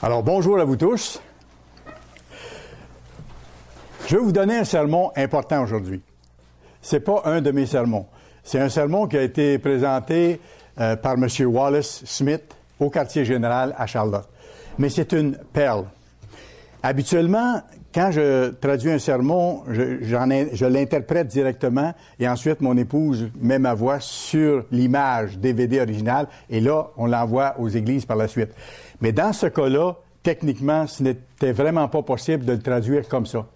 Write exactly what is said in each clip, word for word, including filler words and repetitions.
Alors, bonjour à vous tous. Je vais vous donner un sermon important aujourd'hui. C'est pas un de mes sermons. C'est un sermon qui a été présenté euh, par M. Wallace Smith au quartier général à Charlotte. Mais c'est une perle. Habituellement, quand je traduis un sermon, je, j'en ai, je l'interprète directement et ensuite mon épouse met ma voix sur l'image D V D originale et là, on l'envoie aux églises par la suite. Mais dans ce cas-là, techniquement, ce n'était vraiment pas possible de le traduire comme ça.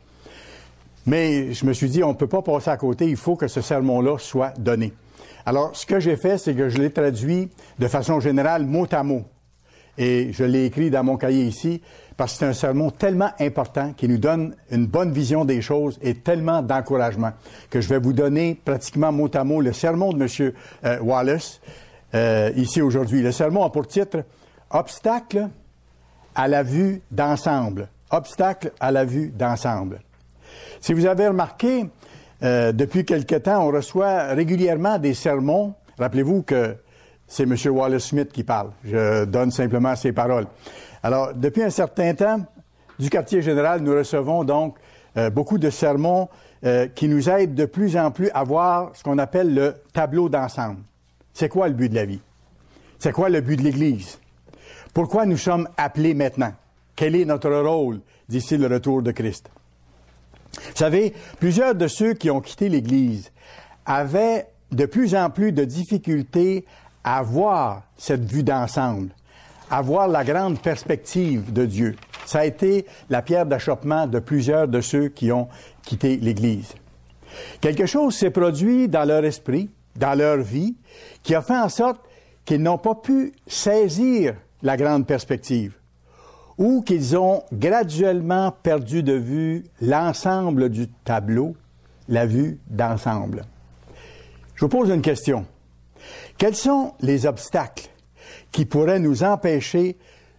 Mais je me suis dit, on ne peut pas passer à côté, il faut que ce sermon-là soit donné. Alors, ce que j'ai fait, c'est que je l'ai traduit de façon générale, mot à mot. Et je l'ai écrit dans mon cahier ici, parce que c'est un sermon tellement important qui nous donne une bonne vision des choses et tellement d'encouragement que je vais vous donner pratiquement mot à mot le sermon de M. Euh, Wallace euh, ici aujourd'hui. Le sermon a pour titre « Obstacle à la vue d'ensemble ». Obstacle à la vue d'ensemble. Si vous avez remarqué, euh, depuis quelque temps, on reçoit régulièrement des sermons. Rappelez-vous que c'est M. Wallace Smith qui parle. Je donne simplement ses paroles. Alors, depuis un certain temps, du quartier général, nous recevons donc euh, beaucoup de sermons euh, qui nous aident de plus en plus à voir ce qu'on appelle le tableau d'ensemble. C'est quoi le but de la vie? C'est quoi le but de l'Église? Pourquoi nous sommes appelés maintenant? Quel est notre rôle d'ici le retour de Christ? Vous savez, plusieurs de ceux qui ont quitté l'Église avaient de plus en plus de difficultés à voir cette vue d'ensemble, à voir la grande perspective de Dieu. Ça a été la pierre d'achoppement de plusieurs de ceux qui ont quitté l'Église. Quelque chose s'est produit dans leur esprit, dans leur vie, qui a fait en sorte qu'ils n'ont pas pu saisir la grande perspective, ou qu'ils ont graduellement perdu de vue l'ensemble du tableau, la vue d'ensemble. Je vous pose une question. Quels sont les obstacles qui pourraient nous empêcher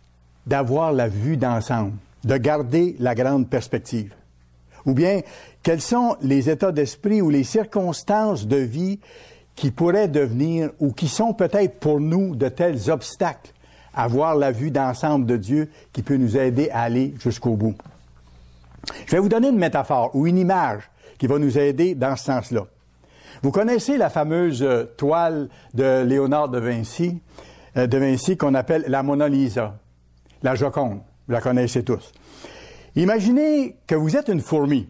d'avoir la vue d'ensemble, de garder la grande perspective? Ou bien, quels sont les états d'esprit ou les circonstances de vie qui pourraient devenir ou qui sont peut-être pour nous de tels obstacles à voir la vue d'ensemble de Dieu qui peut nous aider à aller jusqu'au bout? Je vais vous donner une métaphore ou une image qui va nous aider dans ce sens-là. Vous connaissez la fameuse euh, toile de Léonard de Vinci, euh, de Vinci qu'on appelle la Mona Lisa, la Joconde. Vous la connaissez tous. Imaginez que vous êtes une fourmi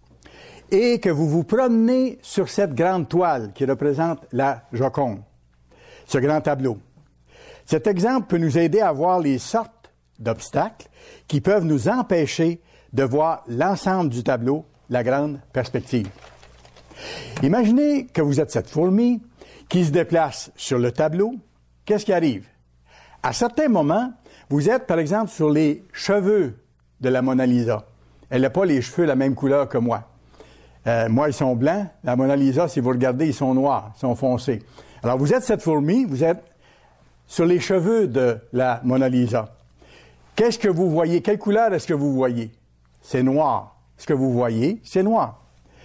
et que vous vous promenez sur cette grande toile qui représente la Joconde, ce grand tableau. Cet exemple peut nous aider à voir les sortes d'obstacles qui peuvent nous empêcher de voir l'ensemble du tableau, la grande perspective. Imaginez que vous êtes cette fourmi qui se déplace sur le tableau. Qu'est-ce qui arrive? À certains moments, vous êtes, par exemple, sur les cheveux de la Mona Lisa. Elle n'a pas les cheveux la même couleur que moi. Euh, moi, ils sont blancs. La Mona Lisa, si vous regardez, ils sont noirs, ils sont foncés. Alors, vous êtes cette fourmi, vous êtes sur les cheveux de la Mona Lisa. Qu'est-ce que vous voyez? Quelle couleur est-ce que vous voyez? C'est noir. Ce que vous voyez, c'est noir.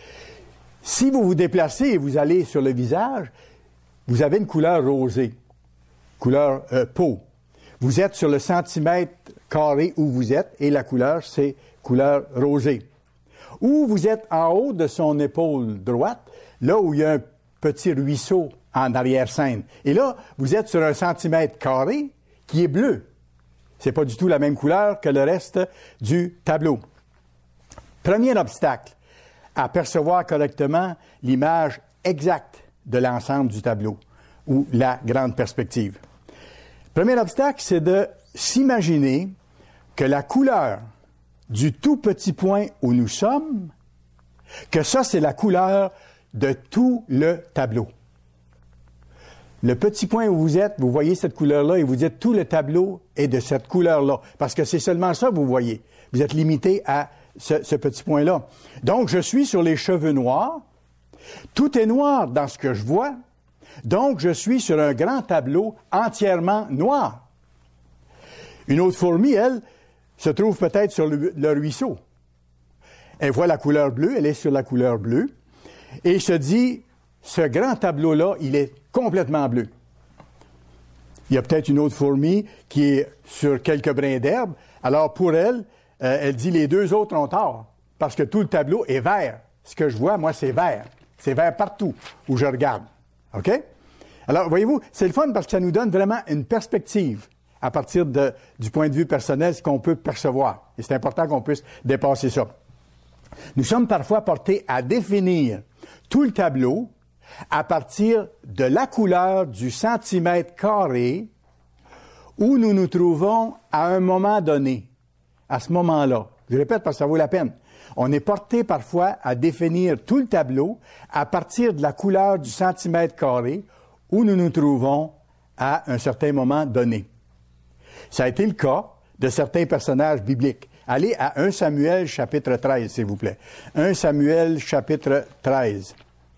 Si vous vous déplacez et vous allez sur le visage, vous avez une couleur rosée, couleur euh, peau. Vous êtes sur le centimètre carré où vous êtes et la couleur, c'est couleur rosée. Ou vous êtes en haut de son épaule droite, là où il y a un petit ruisseau en arrière-scène. Et là, vous êtes sur un centimètre carré qui est bleu. C'est pas du tout la même couleur que le reste du tableau. Premier obstacle à percevoir correctement l'image exacte de l'ensemble du tableau ou la grande perspective. Premier obstacle, c'est de s'imaginer que la couleur du tout petit point où nous sommes, que ça, c'est la couleur de tout le tableau. Le petit point où vous êtes, vous voyez cette couleur-là et vous dites tout le tableau est de cette couleur-là, parce que c'est seulement ça que vous voyez. Vous êtes limité à ce, ce petit point-là. Donc, je suis sur les cheveux noirs. Tout est noir dans ce que je vois. Donc, je suis sur un grand tableau entièrement noir. Une autre fourmi, elle, se trouve peut-être sur le, le ruisseau. Elle voit la couleur bleue, elle est sur la couleur bleue, et se dit, ce grand tableau-là, il est complètement bleu. Il y a peut-être une autre fourmi qui est sur quelques brins d'herbe. Alors, pour elle, euh, elle dit, les deux autres ont tort, parce que tout le tableau est vert. Ce que je vois, moi, c'est vert. C'est vert partout où je regarde. OK? Alors, voyez-vous, c'est le fun parce que ça nous donne vraiment une perspective à partir de, du point de vue personnel, ce qu'on peut percevoir. Et c'est important qu'on puisse dépasser ça. Nous sommes parfois portés à définir tout le tableau à partir de la couleur du centimètre carré où nous nous trouvons à un moment donné, à ce moment-là. Je répète parce que ça vaut la peine. On est porté parfois à définir tout le tableau à partir de la couleur du centimètre carré où nous nous trouvons à un certain moment donné. Ça a été le cas de certains personnages bibliques. Allez à un Samuel chapitre treize, s'il vous plaît. un Samuel chapitre treize.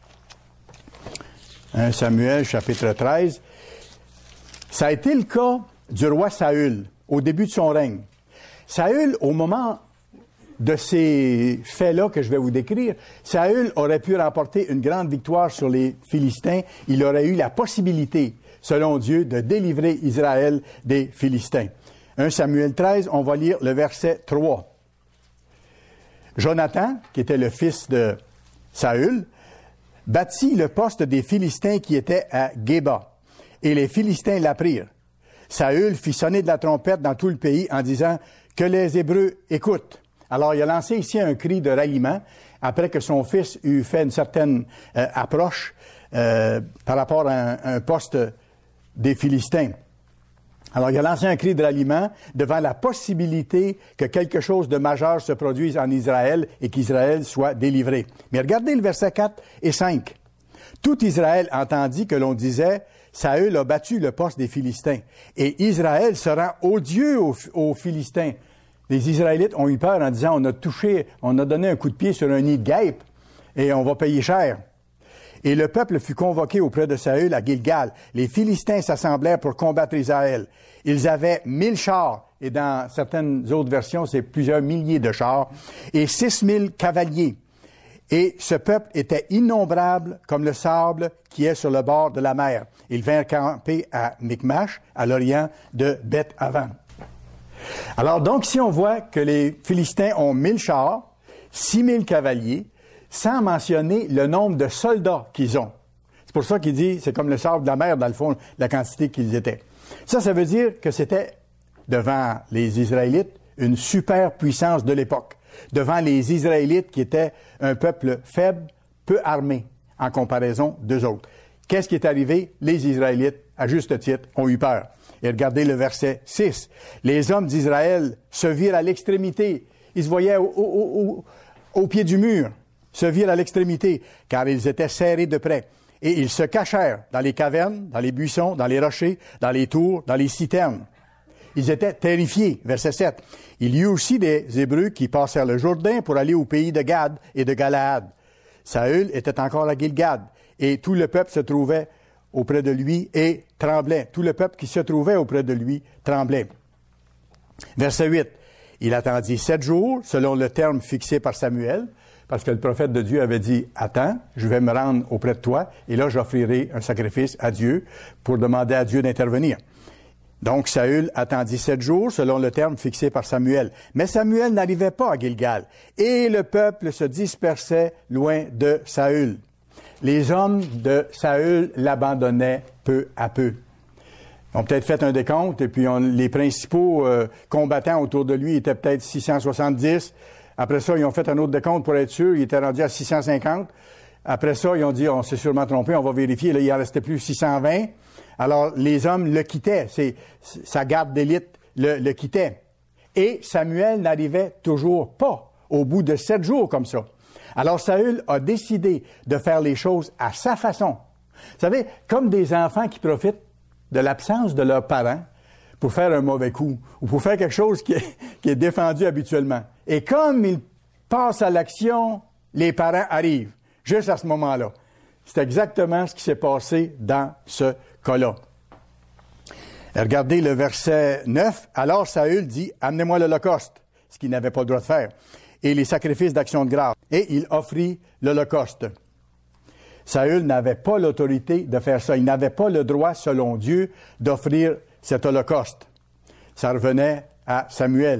un Samuel chapitre treize. Ça a été le cas du roi Saül au début de son règne. Saül, au moment de ces faits-là que je vais vous décrire, Saül aurait pu remporter une grande victoire sur les Philistins. Il aurait eu la possibilité, selon Dieu, de délivrer Israël des Philistins. un Samuel treize, on va lire le verset trois. Jonathan, qui était le fils de Saül, bâtit le poste des Philistins qui était à Géba, et les Philistins l'apprirent. Saül fit sonner de la trompette dans tout le pays en disant que les Hébreux écoutent. Alors, il a lancé ici un cri de ralliement après que son fils eut fait une certaine euh, approche euh, par rapport à un, un poste des Philistins. Alors, il a lancé un cri de ralliement devant la possibilité que quelque chose de majeur se produise en Israël et qu'Israël soit délivré. Mais regardez le verset quatre et cinq. Tout Israël entendit que l'on disait « Saül a battu le poste des Philistins et Israël se rend odieux aux, aux Philistins. » Les Israélites ont eu peur en disant, on a touché, on a donné un coup de pied sur un nid de guêpe et on va payer cher. Et le peuple fut convoqué auprès de Saül à Gilgal. Les Philistins s'assemblèrent pour combattre Israël. Ils avaient mille chars, et dans certaines autres versions, c'est plusieurs milliers de chars, et six mille cavaliers. Et ce peuple était innombrable comme le sable qui est sur le bord de la mer. Ils vinrent camper à Michmash, à l'orient de Beth-Aven. Alors, donc, si on voit que les Philistins ont mille chars, six mille cavaliers, sans mentionner le nombre de soldats qu'ils ont. C'est pour ça qu'il dit, c'est comme le sable de la mer, dans le fond, la quantité qu'ils étaient. Ça, ça veut dire que c'était, devant les Israélites, une superpuissance de l'époque. Devant les Israélites, qui étaient un peuple faible, peu armé, en comparaison d'eux autres. Qu'est-ce qui est arrivé? Les Israélites, à juste titre, ont eu peur. Et regardez le verset six. Les hommes d'Israël se virent à l'extrémité. Ils se voyaient au, au, au, au pied du mur, se virent à l'extrémité, car ils étaient serrés de près. Et ils se cachèrent dans les cavernes, dans les buissons, dans les rochers, dans les tours, dans les citernes. Ils étaient terrifiés. Verset sept. Il y eut aussi des Hébreux qui passèrent le Jourdain pour aller au pays de Gad et de Galaad. Saül était encore à Gilgad, et tout le peuple se trouvait auprès de lui et tremblait. Tout le peuple qui se trouvait auprès de lui tremblait. Verset huit. Il attendit sept jours, selon le terme fixé par Samuel, parce que le prophète de Dieu avait dit, « Attends, je vais me rendre auprès de toi, et là j'offrirai un sacrifice à Dieu pour demander à Dieu d'intervenir. » Donc Saül attendit sept jours, selon le terme fixé par Samuel. Mais Samuel n'arrivait pas à Gilgal, et le peuple se dispersait loin de Saül. Les hommes de Saül l'abandonnaient peu à peu. Ils ont peut-être fait un décompte, et puis on, les principaux euh, combattants autour de lui étaient peut-être six cent soixante-dix. Après ça, ils ont fait un autre décompte pour être sûr, il était rendu à six cent cinquante. Après ça, ils ont dit, on s'est sûrement trompé, on va vérifier. Là, il en restait plus six cent vingt. Alors, les hommes le quittaient. C'est, sa garde d'élite le, le quittait. Et Samuel n'arrivait toujours pas au bout de sept jours comme ça. Alors, Saül a décidé de faire les choses à sa façon. Vous savez, comme des enfants qui profitent de l'absence de leurs parents pour faire un mauvais coup ou pour faire quelque chose qui est, qui est défendu habituellement. Et comme ils passent à l'action, les parents arrivent, juste à ce moment-là. C'est exactement ce qui s'est passé dans ce cas-là. Regardez le verset neuf. Alors Saül dit, « Amenez-moi l'Holocauste », ce qu'il n'avait pas le droit de faire, et les sacrifices d'action de grâce. Et il offrit l'Holocauste. Saül n'avait pas l'autorité de faire ça. Il n'avait pas le droit, selon Dieu, d'offrir cet Holocauste. Ça revenait à Samuel.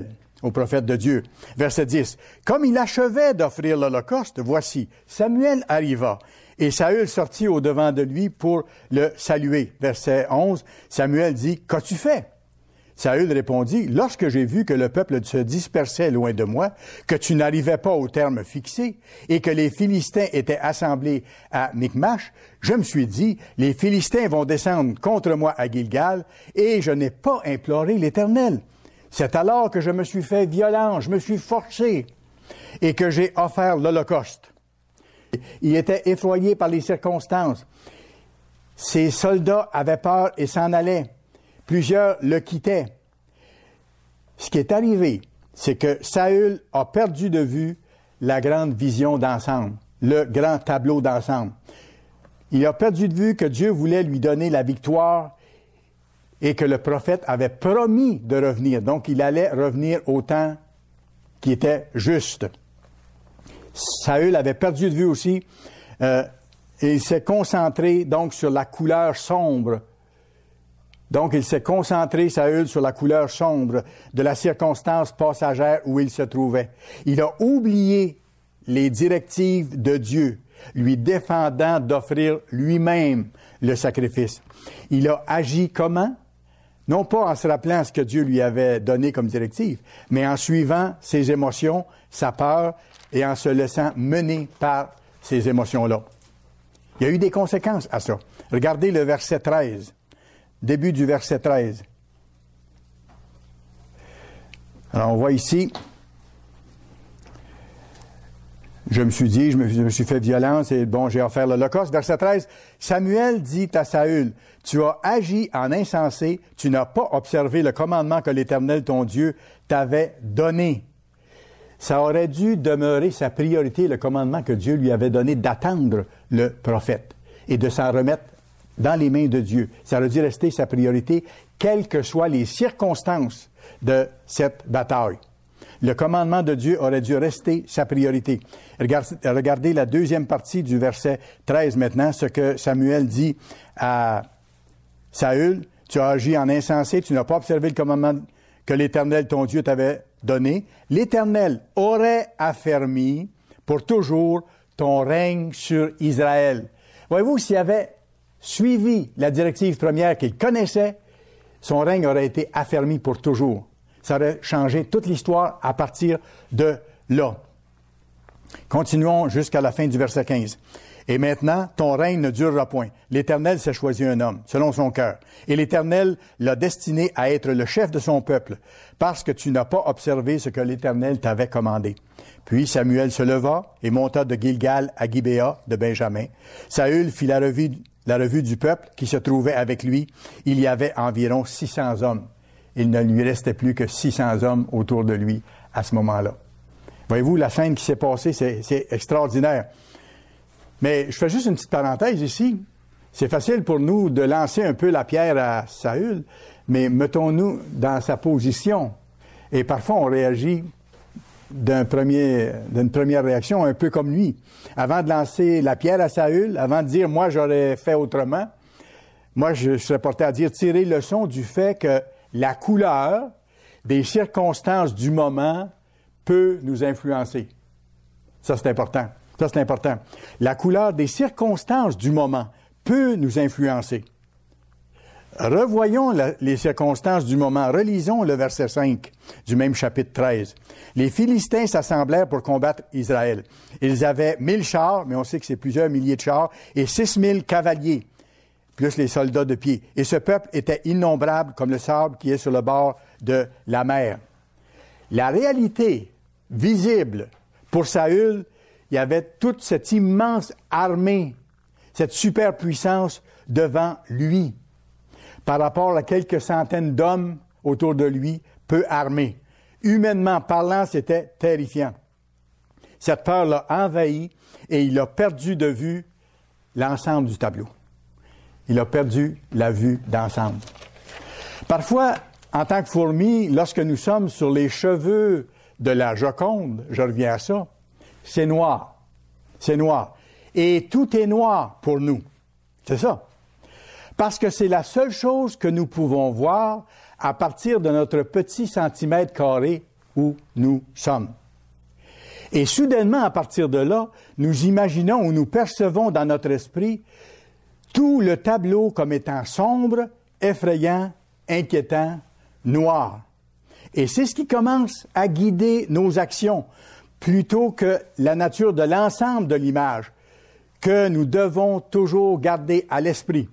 au prophète de Dieu. Verset dix. Comme il achevait d'offrir l'Holocauste, voici, Samuel arriva, et Saül sortit au-devant de lui pour le saluer. Verset onze. Samuel dit, « Qu'as-tu fait? » Saül répondit, « Lorsque j'ai vu que le peuple se dispersait loin de moi, que tu n'arrivais pas au terme fixé, et que les Philistins étaient assemblés à Michmash, je me suis dit, les Philistins vont descendre contre moi à Gilgal, et je n'ai pas imploré l'Éternel. C'est alors que je me suis fait violent, je me suis forcé, et que j'ai offert l'Holocauste. » Il était effrayé par les circonstances. Ses soldats avaient peur et s'en allaient. Plusieurs le quittaient. Ce qui est arrivé, c'est que Saül a perdu de vue la grande vision d'ensemble, le grand tableau d'ensemble. Il a perdu de vue que Dieu voulait lui donner la victoire et que le prophète avait promis de revenir. Donc, il allait revenir au temps qui était juste. Saül avait perdu de vue aussi euh, et il s'est concentré donc sur la couleur sombre. Donc, il s'est concentré, Saül, sur la couleur sombre de la circonstance passagère où il se trouvait. Il a oublié les directives de Dieu, lui défendant d'offrir lui-même le sacrifice. Il a agi comment? Non pas en se rappelant ce que Dieu lui avait donné comme directive, mais en suivant ses émotions, sa peur, et en se laissant mener par ces émotions-là. Il y a eu des conséquences à ça. Regardez le verset treize. Début du verset treize. Alors, on voit ici, je me suis dit, je me, je me suis fait violence et bon, j'ai offert l'Holocauste. Verset treize, Samuel dit à Saül, « Tu as agi en insensé, tu n'as pas observé le commandement que l'Éternel, ton Dieu, t'avait donné. » Ça aurait dû demeurer sa priorité, le commandement que Dieu lui avait donné d'attendre le prophète et de s'en remettre dans les mains de Dieu. Ça aurait dû rester sa priorité, quelles que soient les circonstances de cette bataille. Le commandement de Dieu aurait dû rester sa priorité. Regardez la deuxième partie du verset treize maintenant, ce que Samuel dit à Saül. « Tu as agi en insensé, tu n'as pas observé le commandement que l'Éternel, ton Dieu, t'avait donné. L'Éternel aurait affermi pour toujours ton règne sur Israël. » Voyez-vous, s'il avait suivi la directive première qu'il connaissait, son règne aurait été affermi pour toujours. Ça aurait changé toute l'histoire à partir de là. Continuons jusqu'à la fin du verset quinze. « Et maintenant, ton règne ne durera point. L'Éternel s'est choisi un homme, selon son cœur. Et l'Éternel l'a destiné à être le chef de son peuple, parce que tu n'as pas observé ce que l'Éternel t'avait commandé. » Puis Samuel se leva et monta de Gilgal à Gibéa de Benjamin. Saül fit la revue, la revue du peuple qui se trouvait avec lui. Il y avait environ six cents hommes. Il ne lui restait plus que six cents hommes autour de lui à ce moment-là. Voyez-vous, la scène qui s'est passée, c'est, c'est extraordinaire. Mais je fais juste une petite parenthèse ici. C'est facile pour nous de lancer un peu la pierre à Saül, mais mettons-nous dans sa position. Et parfois, on réagit d'un premier, d'une première réaction un peu comme lui. Avant de lancer la pierre à Saül, avant de dire « moi, j'aurais fait autrement », moi, je serais porté à dire « tirer leçon du fait que la couleur des circonstances du moment peut nous influencer. » Ça, c'est important. Ça, c'est important. La couleur des circonstances du moment peut nous influencer. Revoyons la, les circonstances du moment. Relisons le verset cinq du même chapitre treize. Les Philistins s'assemblèrent pour combattre Israël. Ils avaient mille chars, mais on sait que c'est plusieurs milliers de chars, et six mille cavaliers, plus les soldats de pied. Et ce peuple était innombrable comme le sable qui est sur le bord de la mer. La réalité visible pour Saül, il y avait toute cette immense armée, cette superpuissance devant lui, par rapport à quelques centaines d'hommes autour de lui, peu armés. Humainement parlant, c'était terrifiant. Cette peur l'a envahi et il a perdu de vue l'ensemble du tableau. Il a perdu la vue d'ensemble. Parfois, en tant que fourmi, lorsque nous sommes sur les cheveux de la Joconde, je reviens à ça, c'est noir. C'est noir. Et tout est noir pour nous. C'est ça. Parce que c'est la seule chose que nous pouvons voir à partir de notre petit centimètre carré où nous sommes. Et soudainement, à partir de là, nous imaginons ou nous percevons dans notre esprit tout le tableau comme étant sombre, effrayant, inquiétant, noir. Et c'est ce qui commence à guider nos actions, plutôt que la nature de l'ensemble de l'image, que nous devons toujours garder à l'esprit.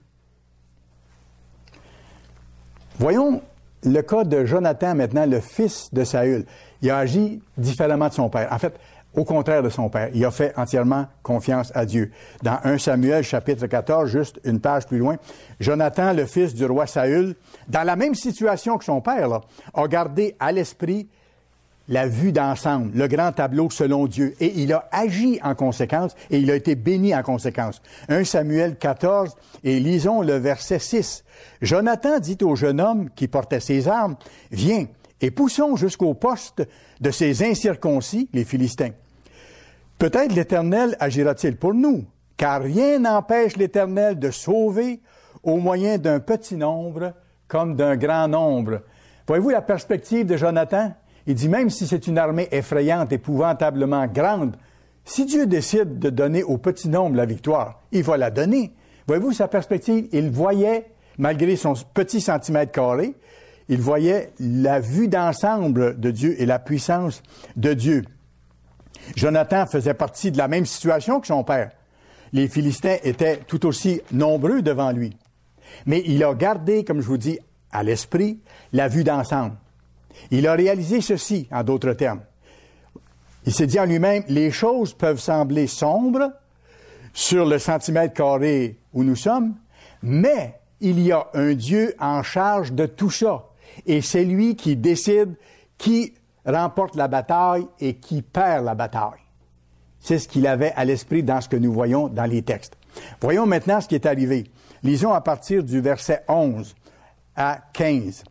Voyons le cas de Jonathan maintenant, le fils de Saül. Il a agi différemment de son père. En fait, au contraire de son père. Il a fait entièrement confiance à Dieu. Dans premier Samuel, chapitre quatorze, juste une page plus loin, Jonathan, le fils du roi Saül, dans la même situation que son père, là, a gardé à l'esprit la vue d'ensemble, le grand tableau selon Dieu. Et il a agi en conséquence et il a été béni en conséquence. premier Samuel quatorze, et lisons le verset six. Jonathan dit au jeune homme qui portait ses armes, « Viens, et poussons jusqu'au poste de ces incirconcis, les Philistins. Peut-être l'Éternel agira-t-il pour nous, car rien n'empêche l'Éternel de sauver au moyen d'un petit nombre comme d'un grand nombre. » Voyez-vous la perspective de Jonathan? Il dit, même si c'est une armée effrayante, épouvantablement grande, si Dieu décide de donner au petit nombre la victoire, il va la donner. Voyez-vous sa perspective? Il voyait, malgré son petit centimètre carré, il voyait la vue d'ensemble de Dieu et la puissance de Dieu. Jonathan faisait partie de la même situation que son père. Les Philistins étaient tout aussi nombreux devant lui. Mais il a gardé, comme je vous dis, à l'esprit, la vue d'ensemble. Il a réalisé ceci, en d'autres termes. Il s'est dit en lui-même, les choses peuvent sembler sombres sur le centimètre carré où nous sommes, mais il y a un Dieu en charge de tout ça. Et c'est lui qui décide qui remporte la bataille et qui perd la bataille. C'est ce qu'il avait à l'esprit dans ce que nous voyons dans les textes. Voyons maintenant ce qui est arrivé. Lisons à partir du verset onze à quinze.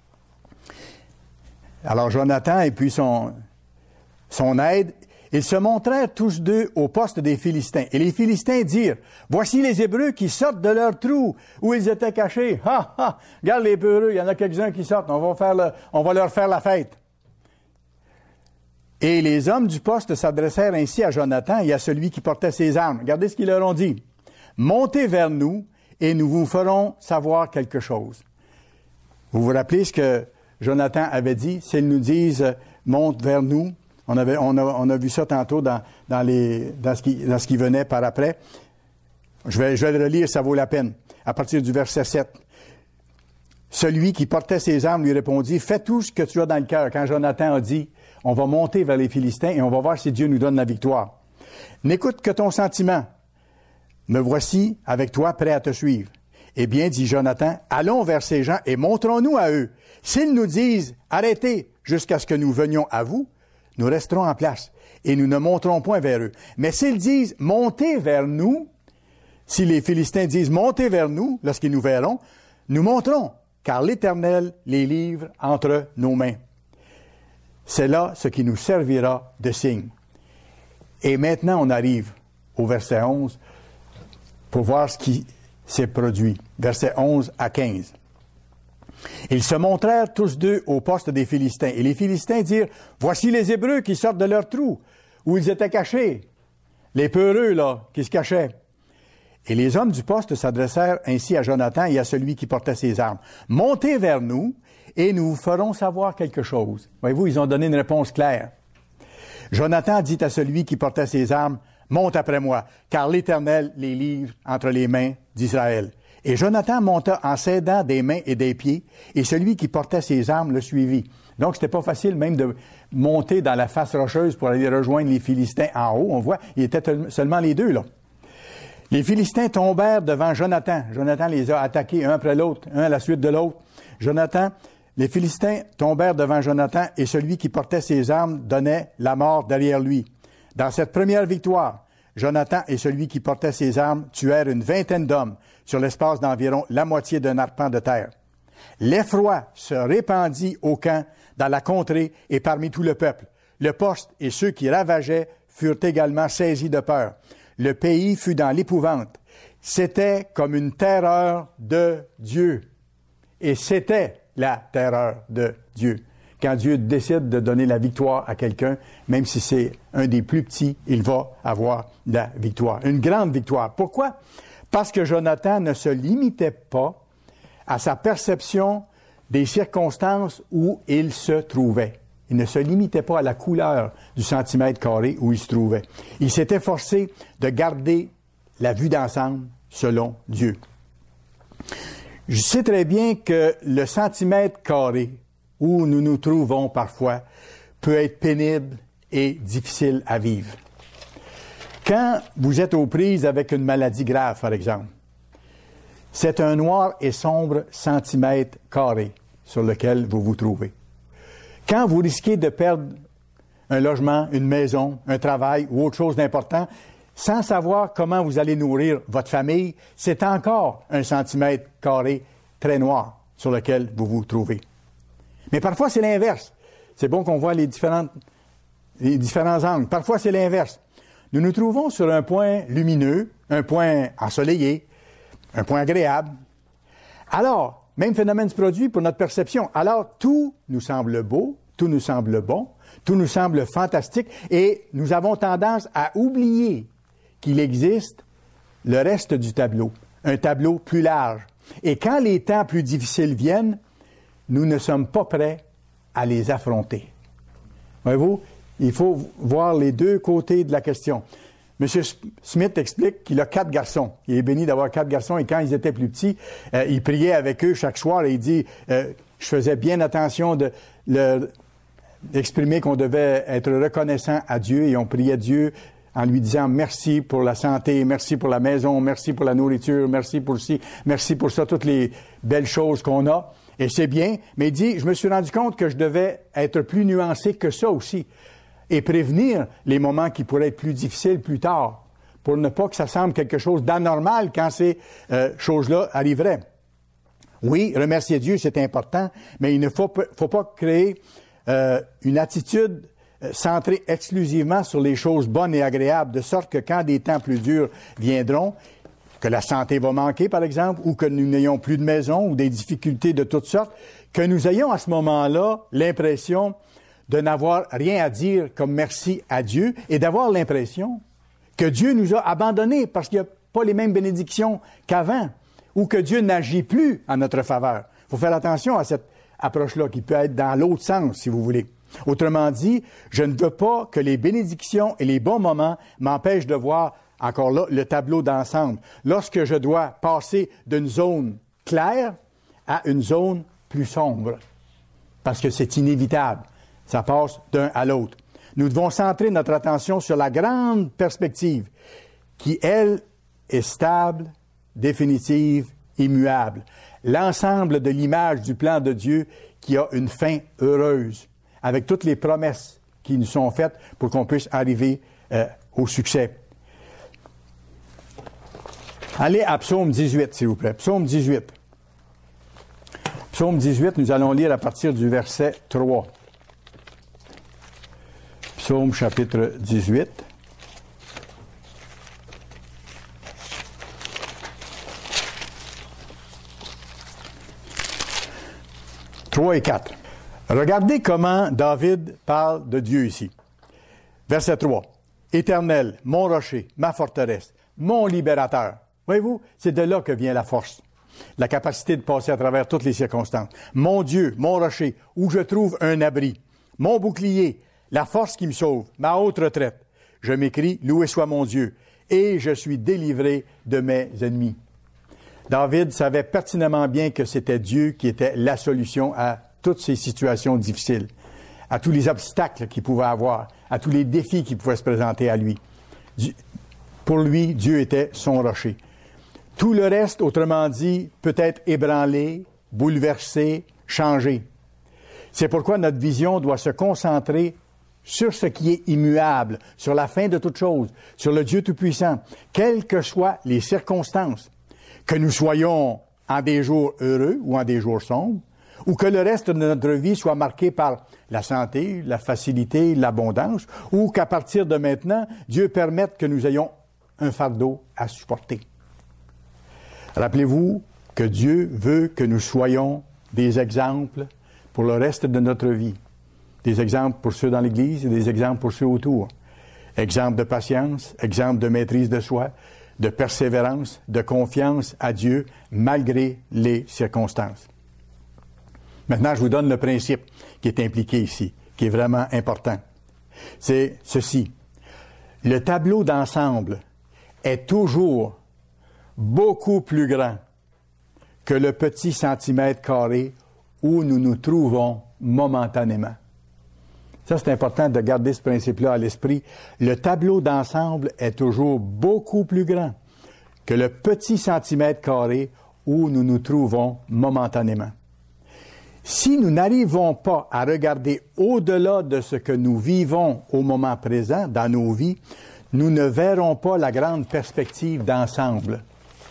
Alors Jonathan et puis son, son aide, ils se montrèrent tous deux au poste des Philistins. Et les Philistins dirent, « Voici les Hébreux qui sortent de leur trou où ils étaient cachés. Ha, ha! Regarde les Hébreux, il y en a quelques-uns qui sortent. On va, faire le, on va leur faire la fête. » Et les hommes du poste s'adressèrent ainsi à Jonathan et à celui qui portait ses armes. Regardez ce qu'ils leur ont dit. « Montez vers nous et nous vous ferons savoir quelque chose. » Vous vous rappelez ce que Jonathan avait dit? S'ils nous disent « Monte vers nous », On, avait, on, a, on a vu ça tantôt dans, dans, les, dans, ce qui, dans ce qui venait par après. Je vais, je vais le relire, ça vaut la peine. À partir du verset sept. Celui qui portait ses armes lui répondit, « Fais tout ce que tu as dans le cœur. » Quand Jonathan a dit, « On va monter vers les Philistins et on va voir si Dieu nous donne la victoire. N'écoute que ton sentiment. Me voici avec toi prêt à te suivre. » Eh bien, dit Jonathan, « Allons vers ces gens et montrons-nous à eux. S'ils nous disent, « Arrêtez jusqu'à ce que nous venions à vous, » nous resterons en place et nous ne monterons point vers eux. Mais s'ils disent « Montez vers nous », si les Philistins disent « Montez vers nous » lorsqu'ils nous verront, nous monterons, car l'Éternel les livre entre nos mains. C'est là ce qui nous servira de signe. Et maintenant, on arrive au verset onze pour voir ce qui s'est produit. Versets onze à quinze. Ils se montrèrent tous deux au poste des Philistins. Et les Philistins dirent, « Voici les Hébreux qui sortent de leur trou, où ils étaient cachés. » Les peureux, là, qui se cachaient. Et les hommes du poste s'adressèrent ainsi à Jonathan et à celui qui portait ses armes. « Montez vers nous, et nous vous ferons savoir quelque chose. » Voyez-vous, ils ont donné une réponse claire. Jonathan dit à celui qui portait ses armes, « Monte après moi, car l'Éternel les livre entre les mains d'Israël. » Et Jonathan monta en s'aidant des mains et des pieds, et celui qui portait ses armes le suivit. Donc, c'était pas facile même de monter dans la face rocheuse pour aller rejoindre les Philistins en haut. On voit, il était seulement les deux, là. Les Philistins tombèrent devant Jonathan. Jonathan les a attaqués un après l'autre, un à la suite de l'autre. Jonathan, les Philistins tombèrent devant Jonathan, et celui qui portait ses armes donnait la mort derrière lui. Dans cette première victoire, Jonathan et celui qui portait ses armes tuèrent une vingtaine d'hommes sur l'espace d'environ la moitié d'un arpent de terre. L'effroi se répandit au camp, dans la contrée et parmi tout le peuple. Le poste et ceux qui ravageaient furent également saisis de peur. Le pays fut dans l'épouvante. C'était comme une terreur de Dieu. Et c'était la terreur de Dieu. quand Dieu décide de donner la victoire à quelqu'un, même si c'est un des plus petits, il va avoir la victoire. Une grande victoire. Pourquoi? Parce que Jonathan ne se limitait pas à sa perception des circonstances où il se trouvait. Il ne se limitait pas à la couleur du centimètre carré où il se trouvait. Il s'est efforcé de garder la vue d'ensemble selon Dieu. Je sais très bien que le centimètre carré où nous nous trouvons parfois peut être pénible et difficile à vivre. Quand vous êtes aux prises avec une maladie grave, par exemple, c'est un noir et sombre centimètre carré sur lequel vous vous trouvez. Quand vous risquez de perdre un logement, une maison, un travail ou autre chose d'important, sans savoir comment vous allez nourrir votre famille, c'est encore un centimètre carré très noir sur lequel vous vous trouvez. Mais parfois, c'est l'inverse. C'est bon qu'on voit les, différentes, les différents angles. Parfois, c'est l'inverse. Nous nous trouvons sur un point lumineux, un point ensoleillé, un point agréable. Alors, même phénomène se produit pour notre perception. Alors, tout nous semble beau, tout nous semble bon, tout nous semble fantastique, et nous avons tendance à oublier qu'il existe le reste du tableau, un tableau plus large. Et quand les temps plus difficiles viennent, nous ne sommes pas prêts à les affronter. Voyez-vous, il faut voir les deux côtés de la question. M. Smith explique qu'il a quatre garçons. Il est béni d'avoir quatre garçons et quand ils étaient plus petits, euh, il priait avec eux chaque soir et il dit euh, « Je faisais bien attention de leur exprimer qu'on devait être reconnaissant à Dieu et on priait Dieu en lui disant merci pour la santé, merci pour la maison, merci pour la nourriture, merci pour ci, merci pour ça, toutes les belles choses qu'on a. » Et c'est bien, mais il dit « Je me suis rendu compte que je devais être plus nuancé que ça aussi. » et prévenir les moments qui pourraient être plus difficiles plus tard, pour ne pas que ça semble quelque chose d'anormal quand ces euh, choses-là arriveraient. Oui, remercier Dieu, c'est important, mais il ne faut, faut pas créer euh, une attitude centrée exclusivement sur les choses bonnes et agréables, de sorte que quand des temps plus durs viendront, que la santé va manquer, par exemple, ou que nous n'ayons plus de maison, ou des difficultés de toutes sortes, que nous ayons à ce moment-là l'impression de n'avoir rien à dire comme merci à Dieu et d'avoir l'impression que Dieu nous a abandonnés parce qu'il n'y a pas les mêmes bénédictions qu'avant ou que Dieu n'agit plus en notre faveur. Il faut faire attention à cette approche-là qui peut être dans l'autre sens, si vous voulez. Autrement dit, je ne veux pas que les bénédictions et les bons moments m'empêchent de voir, encore là, le tableau d'ensemble. Lorsque je dois passer d'une zone claire à une zone plus sombre, parce que c'est inévitable. Ça passe d'un à l'autre. Nous devons centrer notre attention sur la grande perspective qui, elle, est stable, définitive, immuable. L'ensemble de l'image du plan de Dieu qui a une fin heureuse, avec toutes les promesses qui nous sont faites pour qu'on puisse arriver euh, au succès. Allez à Psaume dix-huit, s'il vous plaît. Psaume dix-huit. Psaume dix-huit, nous allons lire à partir du verset trois. Psaume chapitre dix-huit. trois et quatre. Regardez comment David parle de Dieu ici. Verset trois. Éternel, mon rocher, ma forteresse, mon libérateur. Voyez-vous, c'est de là que vient la force, la capacité de passer à travers toutes les circonstances. Mon Dieu, mon rocher, où je trouve un abri, mon bouclier, la force qui me sauve, ma haute retraite. Je m'écrie, loué soit mon Dieu, et je suis délivré de mes ennemis. David savait pertinemment bien que c'était Dieu qui était la solution à toutes ces situations difficiles, à tous les obstacles qu'il pouvait avoir, à tous les défis qui pouvaient se présenter à lui. Pour lui, Dieu était son rocher. Tout le reste, autrement dit, peut être ébranlé, bouleversé, changé. C'est pourquoi notre vision doit se concentrer sur ce qui est immuable, sur la fin de toute chose, sur le Dieu Tout-Puissant, quelles que soient les circonstances, que nous soyons en des jours heureux ou en des jours sombres, ou que le reste de notre vie soit marqué par la santé, la facilité, l'abondance, ou qu'à partir de maintenant, Dieu permette que nous ayons un fardeau à supporter. Rappelez-vous que Dieu veut que nous soyons des exemples pour le reste de notre vie. Des exemples pour ceux dans l'Église et des exemples pour ceux autour. Exemple de patience, exemple de maîtrise de soi, de persévérance, de confiance à Dieu malgré les circonstances. Maintenant, je vous donne le principe qui est impliqué ici, qui est vraiment important. C'est ceci. Le tableau d'ensemble est toujours beaucoup plus grand que le petit centimètre carré où nous nous trouvons momentanément. Ça, c'est important de garder ce principe-là à l'esprit. Le tableau d'ensemble est toujours beaucoup plus grand que le petit centimètre carré où nous nous trouvons momentanément. Si nous n'arrivons pas à regarder au-delà de ce que nous vivons au moment présent dans nos vies, nous ne verrons pas la grande perspective d'ensemble.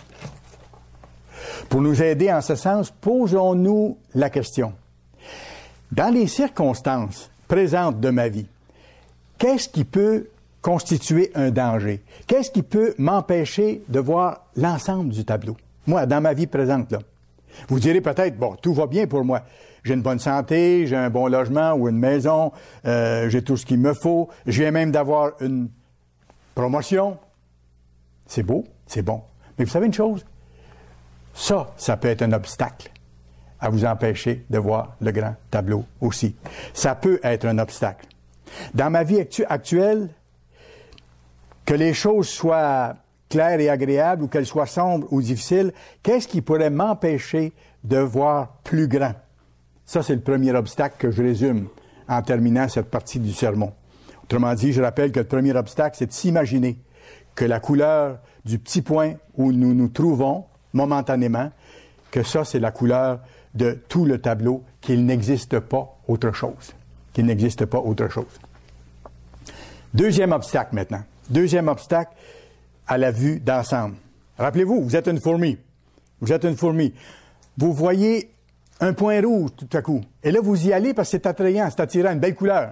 Pour nous aider en ce sens, posons-nous la question. Dans les circonstances présentes de ma vie, qu'est-ce qui peut constituer un danger? Qu'est-ce qui peut m'empêcher de voir l'ensemble du tableau? Moi, dans ma vie présente, là. Vous direz peut-être, bon, tout va bien pour moi. J'ai une bonne santé, j'ai un bon logement ou une maison, euh, j'ai tout ce qu'il me faut, je viens même d'avoir une promotion. C'est beau, c'est bon. Mais vous savez une chose? Ça, ça peut être un obstacle à vous empêcher de voir le grand tableau aussi. Ça peut être un obstacle. Dans ma vie actu- actuelle, que les choses soient claires et agréables ou qu'elles soient sombres ou difficiles, qu'est-ce qui pourrait m'empêcher de voir plus grand? Ça, c'est le premier obstacle que je résume en terminant cette partie du sermon. Autrement dit, je rappelle que le premier obstacle, c'est de s'imaginer que la couleur du petit point où nous nous trouvons momentanément, que ça, c'est la couleur de tout le tableau, qu'il n'existe pas autre chose. Qu'il n'existe pas autre chose. Deuxième obstacle maintenant. Deuxième obstacle à la vue d'ensemble. Rappelez-vous, vous êtes une fourmi. Vous êtes une fourmi. Vous voyez un point rouge tout à coup. Et là, vous y allez parce que c'est attrayant, c'est attirant, une belle couleur.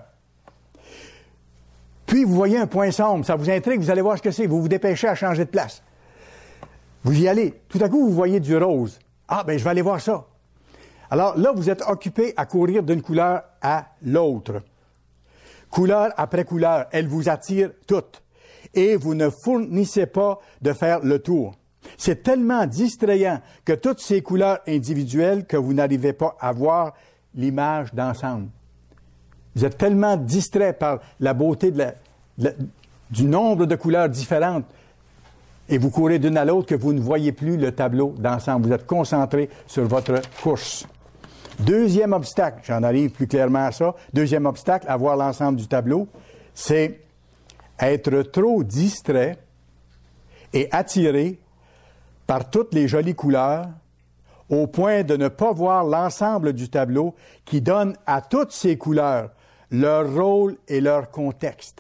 Puis, vous voyez un point sombre, ça vous intrigue, vous allez voir ce que c'est. Vous vous dépêchez à changer de place. Vous y allez. Tout à coup, vous voyez du rose. Ah, ben, je vais aller voir ça. Alors là, vous êtes occupé à courir d'une couleur à l'autre. Couleur après couleur, elle vous attire toutes. Et vous ne fournissez pas de faire le tour. C'est tellement distrayant que toutes ces couleurs individuelles que vous n'arrivez pas à voir l'image d'ensemble. Vous êtes tellement distrait par la beauté de la, de la, du nombre de couleurs différentes et vous courez d'une à l'autre que vous ne voyez plus le tableau d'ensemble. Vous êtes concentré sur votre course. Deuxième obstacle, j'en arrive plus clairement à ça, deuxième obstacle à voir l'ensemble du tableau, c'est être trop distrait et attiré par toutes les jolies couleurs au point de ne pas voir l'ensemble du tableau qui donne à toutes ces couleurs leur rôle et leur contexte.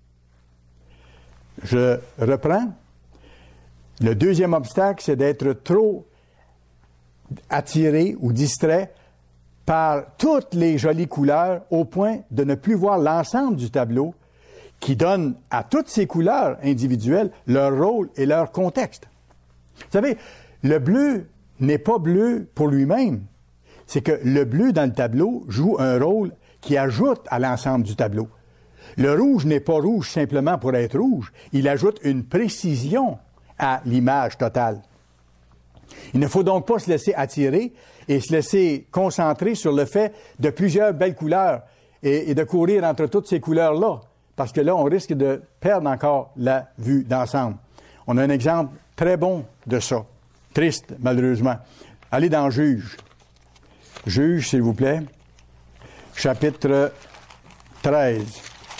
Je reprends. Le deuxième obstacle, c'est d'être trop attiré ou distrait par toutes les jolies couleurs au point de ne plus voir l'ensemble du tableau qui donne à toutes ces couleurs individuelles leur rôle et leur contexte. Vous savez, le bleu n'est pas bleu pour lui-même. C'est que le bleu dans le tableau joue un rôle qui ajoute à l'ensemble du tableau. Le rouge n'est pas rouge simplement pour être rouge. Il ajoute une précision à l'image totale. Il ne faut donc pas se laisser attirer et se laisser concentrer sur le fait de plusieurs belles couleurs et, et de courir entre toutes ces couleurs-là, parce que là, on risque de perdre encore la vue d'ensemble. On a un exemple très bon de ça. Triste, malheureusement. Allez dans Juge. Juge, s'il vous plaît. Chapitre treize.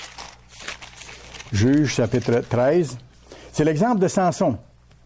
Juge, chapitre treize. C'est l'exemple de Samson.